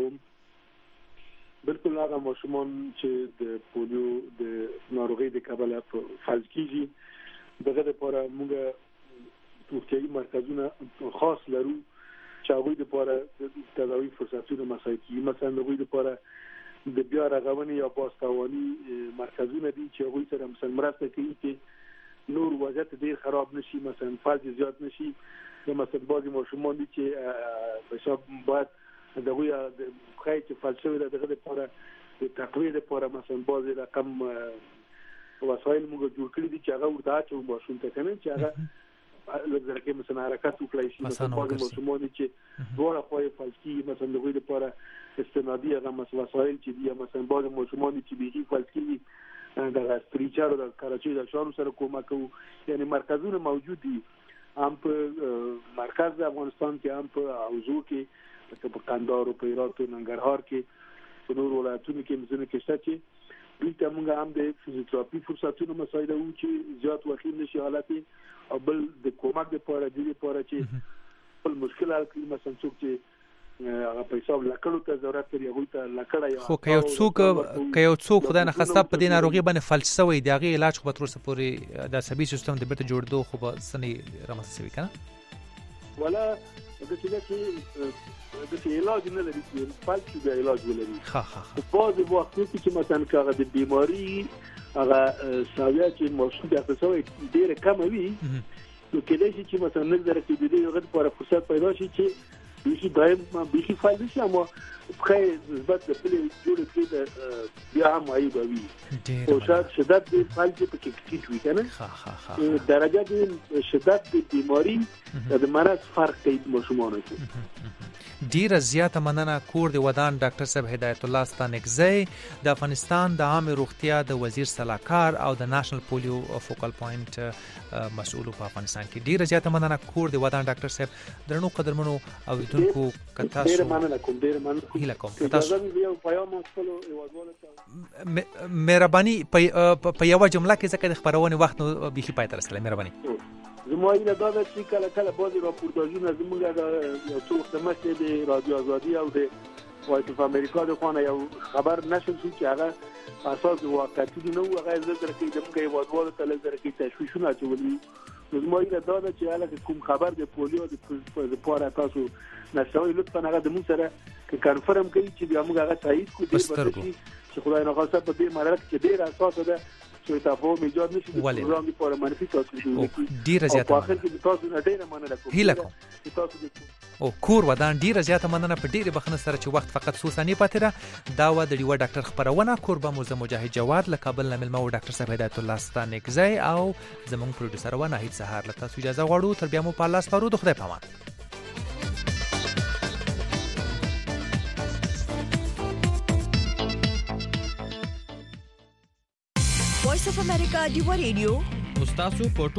کوم بالکل هغه ماشومان چې د پولیو د ناروغي د کبله فلج کیږي دغه لپاره موږ روغتیايي مرکزونه خاص لرو چې هغوی لپاره د تداوی فرصتونه مساعد کیږي مثلا هغوی لپاره د بیا رغونې یا بازتواني مرکزونه دي چې هغوی سره مثلا مرسته کوي چې نور وضعیت ډېر خراب نشي مثلا فلج زیات نشي یا مثلا بعضې ماشومان دي چې په حساب باید د هغوی ښایي چې فلج شوي ده دغه لپاره د تقویې لپاره مثلا بعضې رقم وسایل موږ جوړ کړي دي چې هغه ورته اچوو ماشوم ته که نه چې هغه لږ ځرکې مثلا حرکت وکړی شي مثلا بعضې ماشومان دي چې دواړه خوا یې فلج کېږي مثلا د هغوی لپاره استنادي هغه وسایل چې دي مثلا بعضې ماشومان دي چې بیخي فلج کېږي دغه سپریچر او د کراچۍ د اشارو سره کومک کوو یعنې مرکزونه موجود دي هم په مرکز د افغانستان کې هم په حوزو کې لکه په کندهار او په هرات او ننګرهار کې په نورو ولایتونو کې ځینې کې شته چې دوی ته موږ هم د فزیوتراپي فرصتونو مساعده وو چې زیات وخت نشي حالت او بل د کومک لپاره چې خپل مشکل حل کړي مثلا څوک چې هغه په حساب لکړو ته ضرورت لري هغوی ته لکړه یا خو که یو څوک خدای نخواسته په دې ناروغي باندې فلج شوی د هغې علاج خو به تر اوسه پورې د عصبي سیستم د بیرته جوړېدو خو به څه نه رامنځته شوي که نه ولا داسې ده چې داسې علاج نه لري چې فلج شي بیا علاج ولري په بعضې وختونو کې چې مثلا که هغه د بیماري هغه ساویه چې ماشوم د اخته شوی ډېره کمه وي نو کېدای شي چې مثلا لږ ذره کې د دې هغه لپاره فرصت پیدا شي چې بیخي دایم بیخي فایده شي اما بخیر نسبت د پلې جوړ کړي د بیا هم عیب وي او شاید شدت د فلج په کې ټیټ وي کنه درجه د شدت د بیماری د مرض فرق کوي ماشومانو کې ډیره زیاته مننه کور د ودان ډاکټر صاحب هدایت الله ستانکزی د افغانستان د عامه روغتیا د وزیر صلاحکار او د نېشنل پولیو فوکل پوینټ مسؤل په افغانستان کې ډیره زیاته مننه کور د ودان ډاکټر صاحب درنو قدرمنو اوریدونکو کتا ډیره مننه کوم هیله کوم مهرباني په یوه جمله کې ځکه د خبرونې وخت نو بیخي پای ته رسېدلی مهرباني زما ایله دا ده چې کله کله بعضې راپورتاژونه زموږ د یو څو وخته مخکې د رادیو ازادي او د وایس اف امریکا د خوا نه یو خبر نشر شو چې هغه په اساس د واقعیتونو نه وو هغه یې زه درکوي زموږ هېوادوالو ته لږ درکوي تشویشونه اچولي نو زما ایله دا ده چې هلکه کوم خبر د پولیو دپاره تاسو نشروئ لطفا هغه زموږ سره که کنفرم کوي چې بیا موږ هغه تایید کړو ډېر به ښه شي چې خدای ناخواسته په دې مرحله کې چې ډېره اساسه ده چې تفاهم ایجاد نشي د پروګرام لپاره منفي تاثیر شي ډیره زیاته په اخر کې تاسو نه ډیره مننه کوم هیله کوم او کور ودان ډیره زیاته مننه په ډیره بخنه سره چې وخت فقط څو ثانیې پاتې ده دا و د ډیوه ډاکټر خبرونه کوربه مو زه مجاهد جواد له کابل نه ملمه و ډاکټر صاحب هدایت الله ستانکزی او زموږ پروډوسر و ناهید سهار له تاسو اجازه غواړو تر بیا مو په الله سپارو د خدای په امان وایس اف امریکا دی ریډیو مستاسو